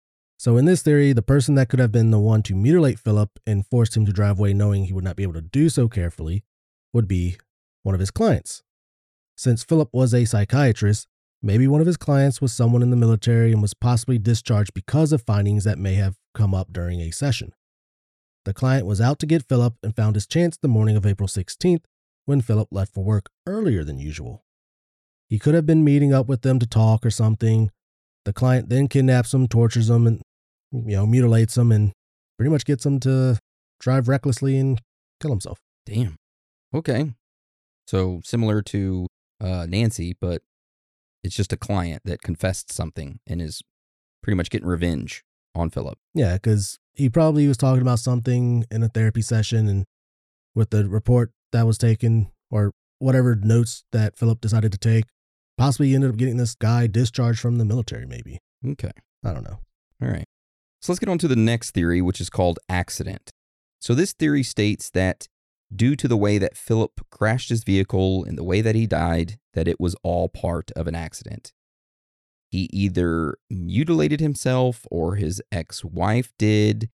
So in this theory, the person that could have been the one to mutilate Philip and forced him to drive away knowing he would not be able to do so carefully would be one of his clients. Since Philip was a psychiatrist, maybe one of his clients was someone in the military and was possibly discharged because of findings that may have come up during a session. The client was out to get Philip and found his chance the morning of April 16th when Philip left for work earlier than usual. He could have been meeting up with them to talk or something. The client then kidnaps him, tortures him, and mutilates him and pretty much gets him to drive recklessly and kill himself. Damn. Okay. So similar to Nancy, but it's just a client that confessed something and is pretty much getting revenge on Philip. Yeah, because he probably was talking about something in a therapy session, and with the report that was taken or whatever notes that Philip decided to take, possibly he ended up getting this guy discharged from the military, maybe. Okay. I don't know. All right. So let's get on to the next theory, which is called accident. So this theory states that due to the way that Philip crashed his vehicle and the way that he died, that it was all part of an accident. He either mutilated himself or his ex-wife did,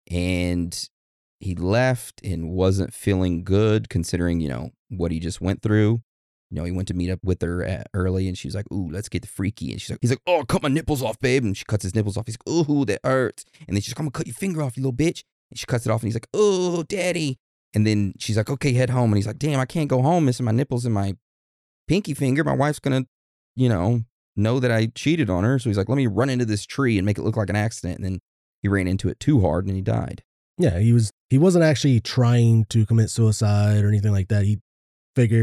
and he left and wasn't feeling good considering, what he just went through. He went to meet up with her early and she was like, ooh, let's get freaky. And he's like, oh, cut my nipples off, babe. And she cuts his nipples off. He's like, ooh, that hurts. And then she's like, I'm going to cut your finger off, you little bitch. And she cuts it off and he's like, oh, daddy. And then she's like, okay, head home. And he's like, damn, I can't go home missing my nipples and my pinky finger. My wife's going to, know that I cheated on her. So he's like, let me run into this tree and make it look like an accident. And then he ran into it too hard and he died. Yeah, he wasn't actually trying to commit suicide or anything like that. He figured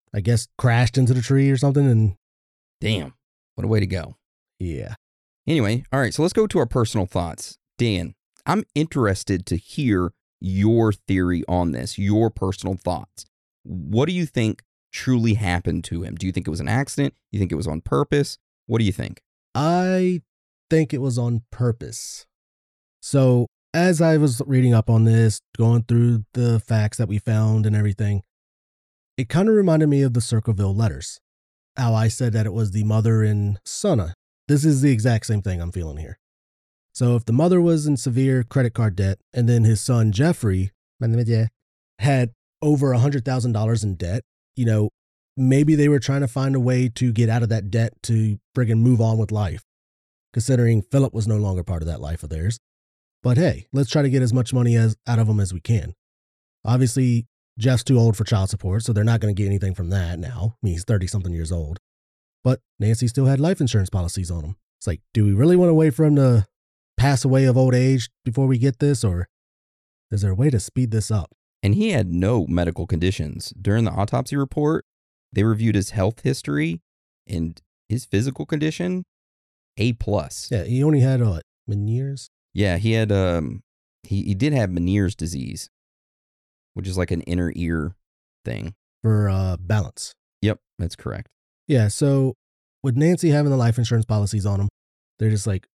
I guess, crashed into the tree or something. And Damn, what a way to go. yeah. Anyway, all right, so let's go to our personal thoughts. Dan, I'm interested to hear your theory on this, your personal thoughts. What do you think truly happened to him? Do you think it was an accident? Do you think it was on purpose? What do you think? I think it was on purpose. So, as I was reading up on this, going through the facts that we found and everything, it kind of reminded me of the Circleville letters. How I said that it was the mother and son. This is the exact same thing I'm feeling here. So, if the mother was in severe credit card debt, and then his son, Jeffrey, had over $100,000 in debt, maybe they were trying to find a way to get out of that debt to friggin' move on with life, considering Philip was no longer part of that life of theirs. But hey, let's try to get as much money out of them as we can. Obviously, Jeff's too old for child support, so they're not going to get anything from that now. I mean, he's 30-something years old. But Nancy still had life insurance policies on him. It's like, do we really want to wait for him to pass away of old age before we get this, or is there a way to speed this up? And he had no medical conditions. During the autopsy report, they reviewed his health history and his physical condition, A+. Yeah, he only had, Meniere's? Yeah, he had, he did have Meniere's disease, which is like an inner ear thing. For balance. Yep, that's correct. Yeah, so with Nancy having the life insurance policies on him, they're just like,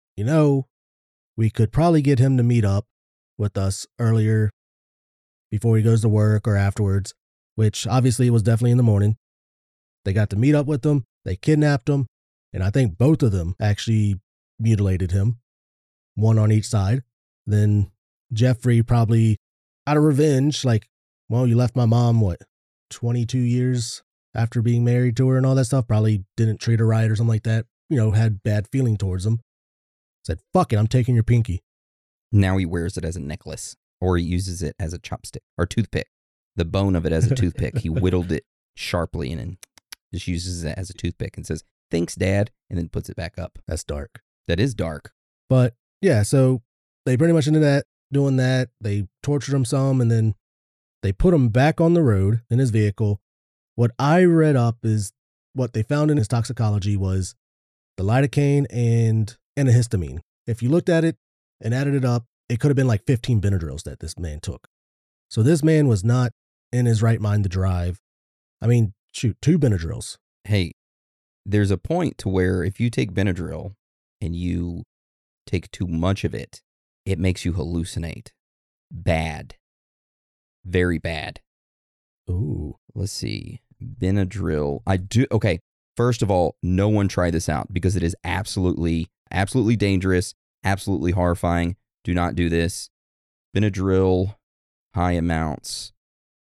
we could probably get him to meet up with us earlier before he goes to work or afterwards, which obviously was definitely in the morning. They got to meet up with him. They kidnapped him. And I think both of them actually mutilated him, one on each side. Then Jeffrey probably out of revenge, like, well, you left my mom, 22 years after being married to her and all that stuff, probably didn't treat her right or something like that, had bad feeling towards him. Said, fuck it, I'm taking your pinky. Now he wears it as a necklace, or he uses it as a chopstick or toothpick. The bone of it as a toothpick. He whittled it sharply and then just uses it as a toothpick and says, thanks, Dad, and then puts it back up. That's dark. That is dark. But yeah, so they pretty much ended that, doing that. They tortured him some, and then they put him back on the road in his vehicle. What I read up is what they found in his toxicology was the lidocaine and antihistamine. If you looked at it and added it up, it could have been like 15 Benadryls that this man took. So this man was not in his right mind to drive. I mean, shoot, 2 Benadryls. Hey, there's a point to where if you take Benadryl and you take too much of it, it makes you hallucinate. Bad. Very bad. Ooh. Let's see. Benadryl. Okay. First of all, no one try this out because it is absolutely dangerous, absolutely horrifying. Do not do this. Benadryl, high amounts,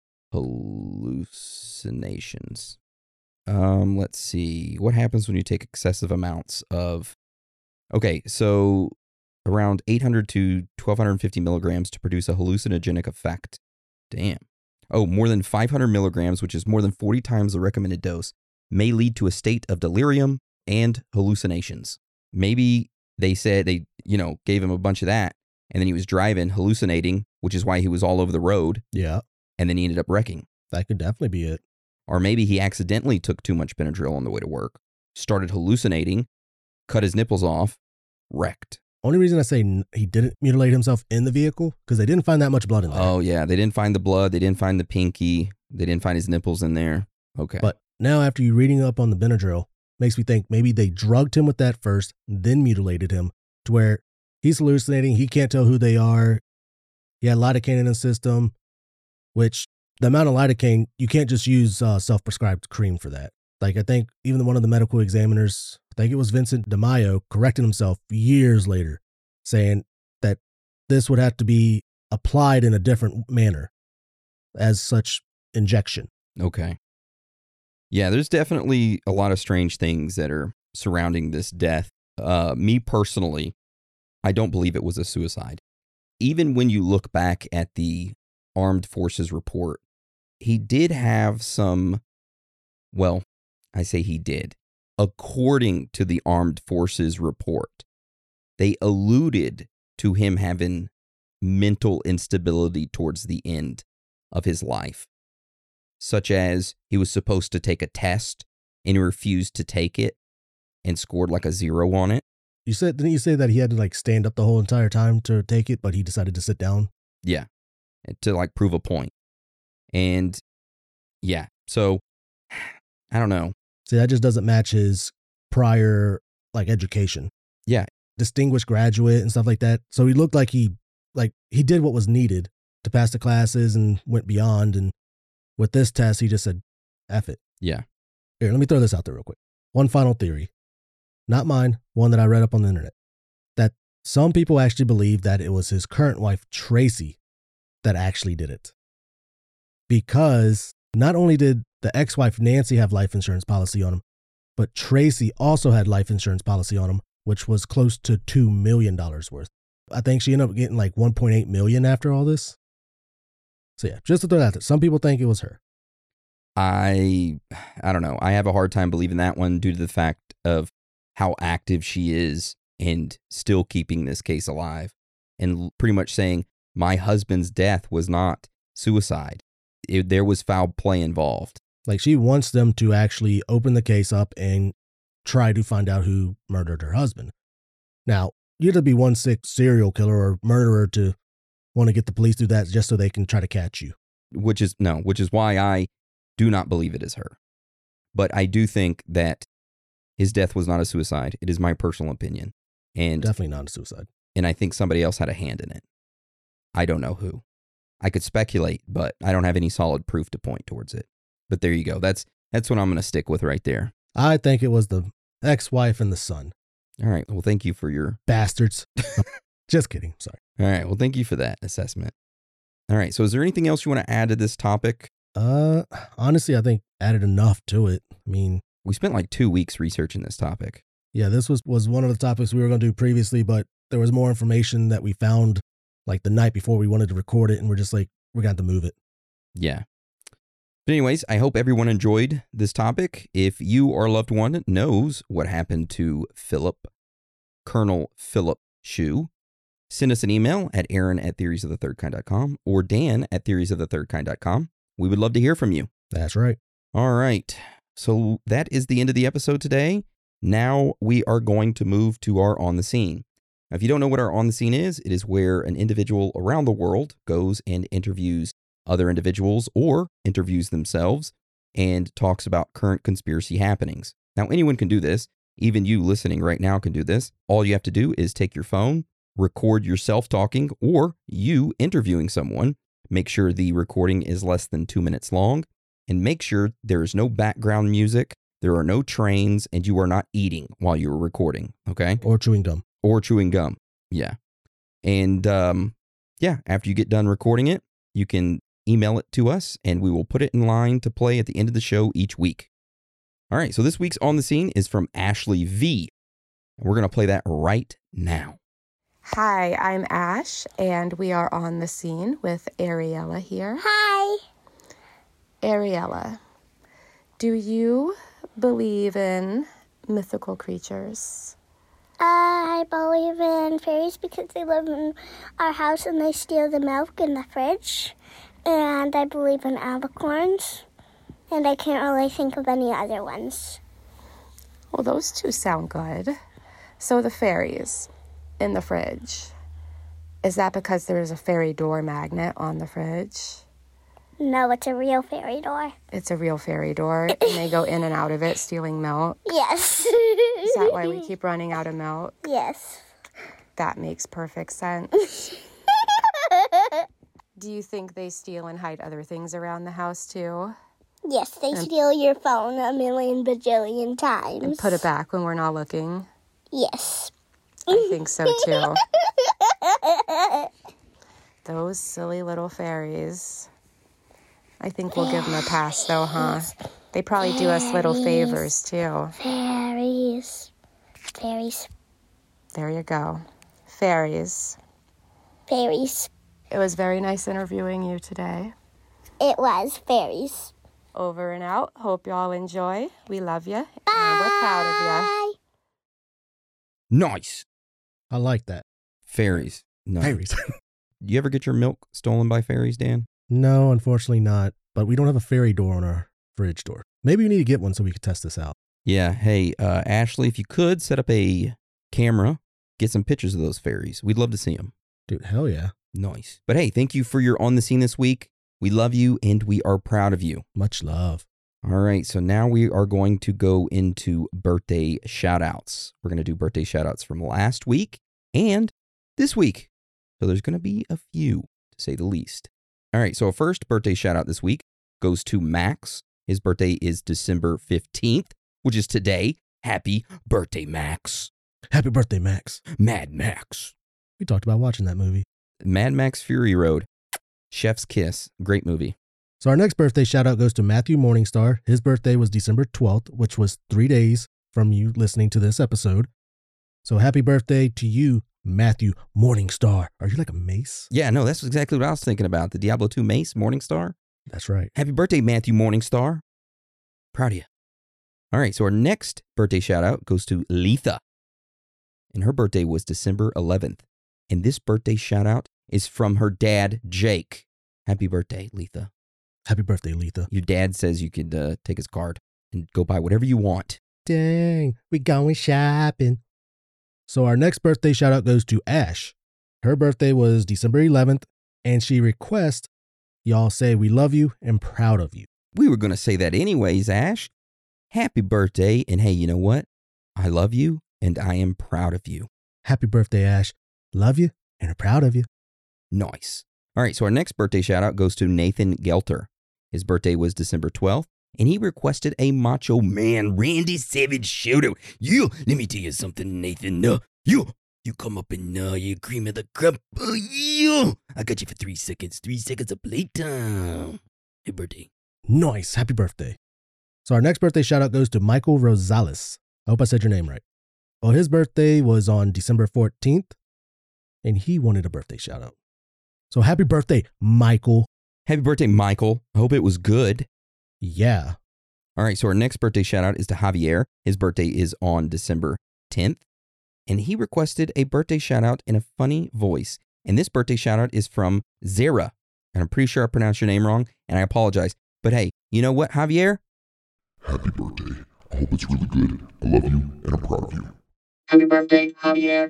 hallucinations. Let's see. What happens when you take excessive amounts of... Okay, so around 800 to 1250 milligrams to produce a hallucinogenic effect. Damn. Oh, more than 500 milligrams, which is more than 40 times the recommended dose, may lead to a state of delirium and hallucinations. Maybe they said they, gave him a bunch of that, and then he was driving, hallucinating, which is why he was all over the road. Yeah. And then he ended up wrecking. That could definitely be it. Or maybe he accidentally took too much Benadryl on the way to work, started hallucinating, cut his nipples off, wrecked. Only reason I say he didn't mutilate himself in the vehicle, because they didn't find that much blood in there. Oh, yeah. They didn't find the blood. They didn't find the pinky. They didn't find his nipples in there. Okay. But now after you reading up on the Benadryl, makes me think maybe they drugged him with that first, then mutilated him to where he's hallucinating. He can't tell who they are. He had lidocaine in his system, which the amount of lidocaine, you can't just use self-prescribed cream for that. Like, I think even one of the medical examiners, I think it was Vincent DeMaio, corrected himself years later, saying that this would have to be applied in a different manner as such injection. Okay. Yeah, there's definitely a lot of strange things that are surrounding this death. Me personally, I don't believe it was a suicide. Even when you look back at the Armed Forces report, he did have some, well, I say he did. According to the Armed Forces report, they alluded to him having mental instability towards the end of his life. such as he was supposed to take a test and he refused to take it and scored like a 0 on it. Didn't you say that he had to like stand up the whole entire time to take it, but he decided to sit down? Yeah, to like prove a point. And yeah, so I don't know. See, that just doesn't match his prior like education. Yeah. Distinguished graduate and stuff like that. So he looked like he did what was needed to pass the classes and went beyond. And with this test, he just said, F it. Yeah. Here, let me throw this out there real quick. One final theory. Not mine, one that I read up on the internet. That some people actually believe that it was his current wife, Tracy, that actually did it. Because not only did the ex-wife, Nancy, have life insurance policy on him, but Tracy also had life insurance policy on him, which was close to $2 million worth. I think she ended up getting like $1.8 million after all this. So yeah, just to throw that out there. Some people think it was her. I don't know. I have a hard time believing that one due to the fact of how active she is and still keeping this case alive and pretty much saying my husband's death was not suicide. There was foul play involved. Like she wants them to actually open the case up and try to find out who murdered her husband. Now, you have to be one sick serial killer or murderer to want to get the police through that just so they can try to catch you. Which is why I do not believe it is her. But I do think that his death was not a suicide. It is my personal opinion. And definitely not a suicide. And I think somebody else had a hand in it. I don't know who. I could speculate, but I don't have any solid proof to point towards it. But there you go. That's what I'm going to stick with right there. I think it was the ex-wife and the son. All right. Well, thank you for your... Bastards. Just kidding. Sorry. All right. Well, thank you for that assessment. All right. So is there anything else you want to add to this topic? Honestly, I think added enough to it. I mean... We spent like 2 weeks researching this topic. Yeah, this was one of the topics we were going to do previously, but there was more information that we found like the night before we wanted to record it, and we're just like, we're going to have to move it. Yeah. But anyways, I hope everyone enjoyed this topic. If you or a loved one knows what happened to Colonel Philip Shue, send us an email at aaron@theoriesofthethirdkind.com or dan@theoriesofthethirdkind.com. We would love to hear from you. That's right. All right. So that is the end of the episode today. Now we are going to move to our On the Scene. Now, if you don't know what our On the Scene is, it is where an individual around the world goes and interviews other individuals or interviews themselves and talks about current conspiracy happenings. Now, anyone can do this. Even you listening right now can do this. All you have to do is take your phone, record yourself talking or you interviewing someone. Make sure the recording is less than 2 minutes long. And make sure there is no background music, there are no trains, and you are not eating while you are recording, okay? Or chewing gum. Or chewing gum, yeah. And, after you get done recording it, you can email it to us, and we will put it in line to play at the end of the show each week. All right, so this week's On the Scene is from Ashley V. And we're going to play that right now. Hi, I'm Ash, and we are on the scene with Ariella here. Hi. Ariella, do you believe in mythical creatures? I believe in fairies because they live in our house and they steal the milk in the fridge. And I believe in alicorns. And I can't really think of any other ones. Well, those two sound good. So the fairies in the fridge, is that because there's a fairy door magnet on the fridge? No, it's a real fairy door. It's a real fairy door, and they go in and out of it stealing milk? Yes. Is that why we keep running out of milk? Yes. That makes perfect sense. Do you think they steal and hide other things around the house, too? Yes, they steal your phone a million bajillion times. And put it back when we're not looking? Yes. I think so, too. Those silly little fairies. I think we'll give them a pass, though, huh? They probably do us little favors, too. Fairies. Fairies. There you go. Fairies. Fairies. It was very nice interviewing you today. It was fairies. Over and out. Hope you all enjoy. We love you. Bye. And we're proud of you. Nice. I like that. Fairies. No. Fairies. You ever get your milk stolen by fairies, Dan? No, unfortunately not. but we don't have a fairy door on our fridge door. Maybe we need to get one so we can test this out. Yeah. Hey, Ashley, if you could set up a camera, get some pictures of those fairies. We'd love to see them. Dude, hell yeah. Nice. But hey, thank you for your on the scene this week. We love you and we are proud of you. Much love. All right. So now we are going to go into birthday shout outs. We're going to do birthday shout outs from last week and this week. So there's going to be a few, to say the least. All right. So our first birthday shout out this week goes to Max. His birthday is December 15th, which is today. Happy birthday, Max. Happy birthday, Max. Mad Max. We talked about watching that movie. Mad Max Fury Road. Chef's Kiss. Great movie. So our next birthday shout out goes to Matthew Morningstar. His birthday was December 12th, which was 3 days from you listening to this episode. So happy birthday to you, Matthew Morningstar. Are you like a mace? Yeah, no, that's exactly what I was thinking about. The Diablo 2 Mace, Morningstar. That's right. Happy birthday, Matthew Morningstar. Proud of you. All right, so our next birthday shout out goes to Letha. And her birthday was December 11th. And this birthday shout out is from her dad, Jake. Happy birthday, Letha. Happy birthday, Letha. Your dad says you could take his card and go buy whatever you want. Dang, we going shopping. So our next birthday shout out goes to Ash. Her birthday was December 11th, and she requests y'all say we love you and proud of you. We were going to say that anyways, Ash. Happy birthday, and hey, you know what? I love you, and I am proud of you. Happy birthday, Ash. Love you and are proud of you. Nice. All right, so our next birthday shout out goes to Nathan Gelter. His birthday was December 12th, and he requested a Macho Man Randy Savage shout out. You, let me tell you something, Nathan. You come up and you cream of the crop. I got you for 3 seconds. 3 seconds of playtime. Happy birthday. Nice. Happy birthday. So our next birthday shout out goes to Michael Rosales. I hope I said your name right. Well, his birthday was on December 14th, and he wanted a birthday shout out. So happy birthday, Michael. Happy birthday, Michael. I hope it was good. Yeah. All right, so our next birthday shout out is to Javier. His birthday is on December 10th, and he requested a birthday shout out in a funny voice. And this birthday shout out is from Zara. And I'm pretty sure I pronounced your name wrong, and I apologize. But hey, you know what, Javier? Happy birthday. I hope it's really good. I love you, and I'm proud of you. Happy birthday, Javier.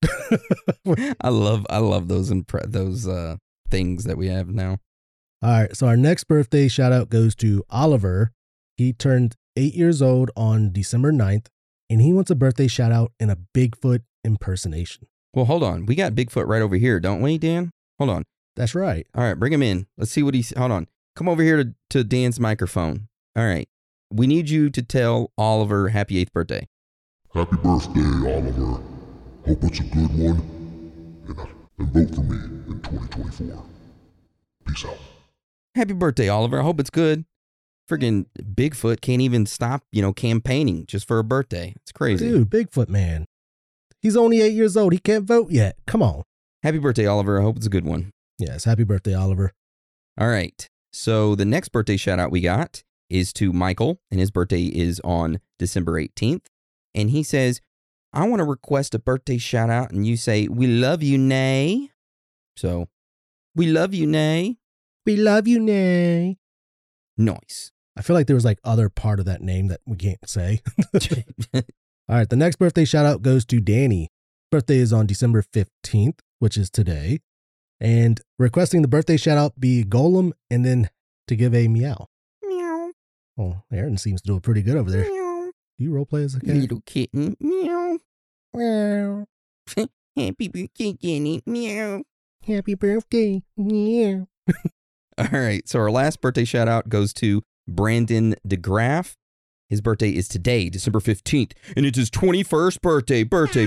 I love those things that we have now. All right, so our next birthday shout out goes to Oliver. He turned 8 years old on December 9th, and he wants a birthday shout out in a Bigfoot impersonation. Well, hold on. We got Bigfoot right over here, don't we, Dan? Hold on. That's right. All right, bring him in. Let's see what he's... Hold on. Come over here to Dan's microphone. All right. We need you to tell Oliver happy 8th birthday. Happy birthday, Oliver. Hope it's a good one. And vote for me in 2024. Peace out. Happy birthday, Oliver. I hope it's good. Friggin' Bigfoot can't even stop, campaigning just for a birthday. It's crazy. Dude, Bigfoot, man. He's only 8 years old. He can't vote yet. Come on. Happy birthday, Oliver. I hope it's a good one. Yes, happy birthday, Oliver. All right. So the next birthday shout out we got is to Michael, and his birthday is on December 18th. And he says, I want to request a birthday shout out, and you say, we love you, Nay. So, we love you, Nay. We love you, Nay. Nice. I feel like there was other part of that name that we can't say. All right, the next birthday shout out goes to Danny. Birthday is on December 15th, which is today. And requesting the birthday shout out be Golem and then to give a meow. Meow. Oh, Aaron seems to do it pretty good over there. Meow. Do you roleplay as a cat? Little kitten. Meow. Meow. Happy birthday, Danny. Meow. Happy birthday. Meow. All right. So our last birthday shout out goes to Brandon DeGraff. His birthday is today, December 15th, and it's his 21st birthday.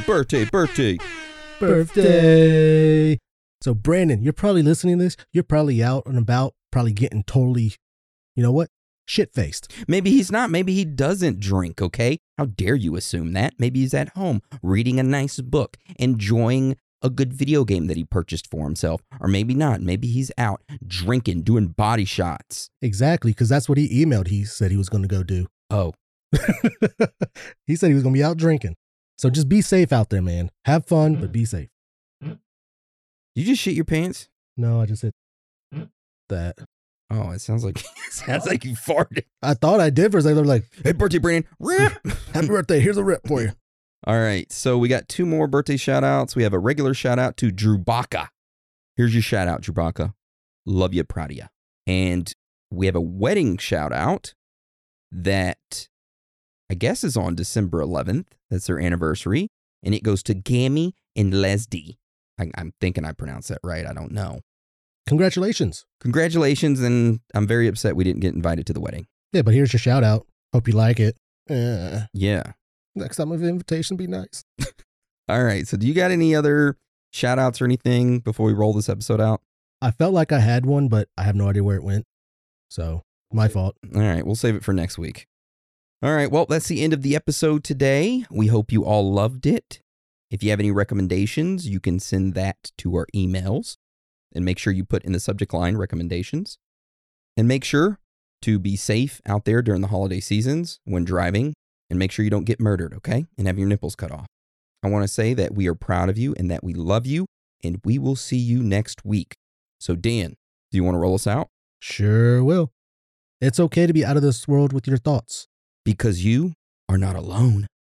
Birthday. So Brandon, you're probably listening to this. You're probably out and about, probably getting totally, you know what? Shit-faced. Maybe he's not. Maybe he doesn't drink, okay? How dare you assume that? Maybe he's at home reading a nice book, enjoying a good video game that he purchased for himself. Or maybe not. Maybe he's out drinking, doing body shots. Exactly, because that's what he emailed. He said he was going to go do. Oh. He said he was going to be out drinking. So just be safe out there, man. Have fun, but be safe. You just shit your pants? No, I just said that. Oh, it sounds like you farted. I thought I did for a second. They're like, Hey, birthday, Brandon. Rip. happy birthday. Here's a rip for you. All right. So we got 2 more birthday shout outs. We have a regular shout out to Drew Baca. Here's your shout out, Drew Baca. Love you, proud of you. And we have a wedding shout out that I guess is on December 11th. That's their anniversary. And it goes to Gammy and Leslie. I'm thinking I pronounced that right. I don't know. Congratulations. Congratulations. And I'm very upset we didn't get invited to the wedding. Yeah, but here's your shout out. Hope you like it. Yeah. Next time the invitation be nice. All right. So do you got any other shout outs or anything before we roll this episode out? I felt like I had one, but I have no idea where it went. So, my fault. All right. We'll save it for next week. All right. Well, that's the end of the episode today. We hope you all loved it. If you have any recommendations, you can send that to our emails. And make sure you put in the subject line recommendations. And make sure to be safe out there during the holiday seasons when driving. And make sure you don't get murdered, okay? And have your nipples cut off. I want to say that we are proud of you and that we love you. And we will see you next week. So, Dan, do you want to roll us out? Sure will. It's okay to be out of this world with your thoughts. Because you are not alone.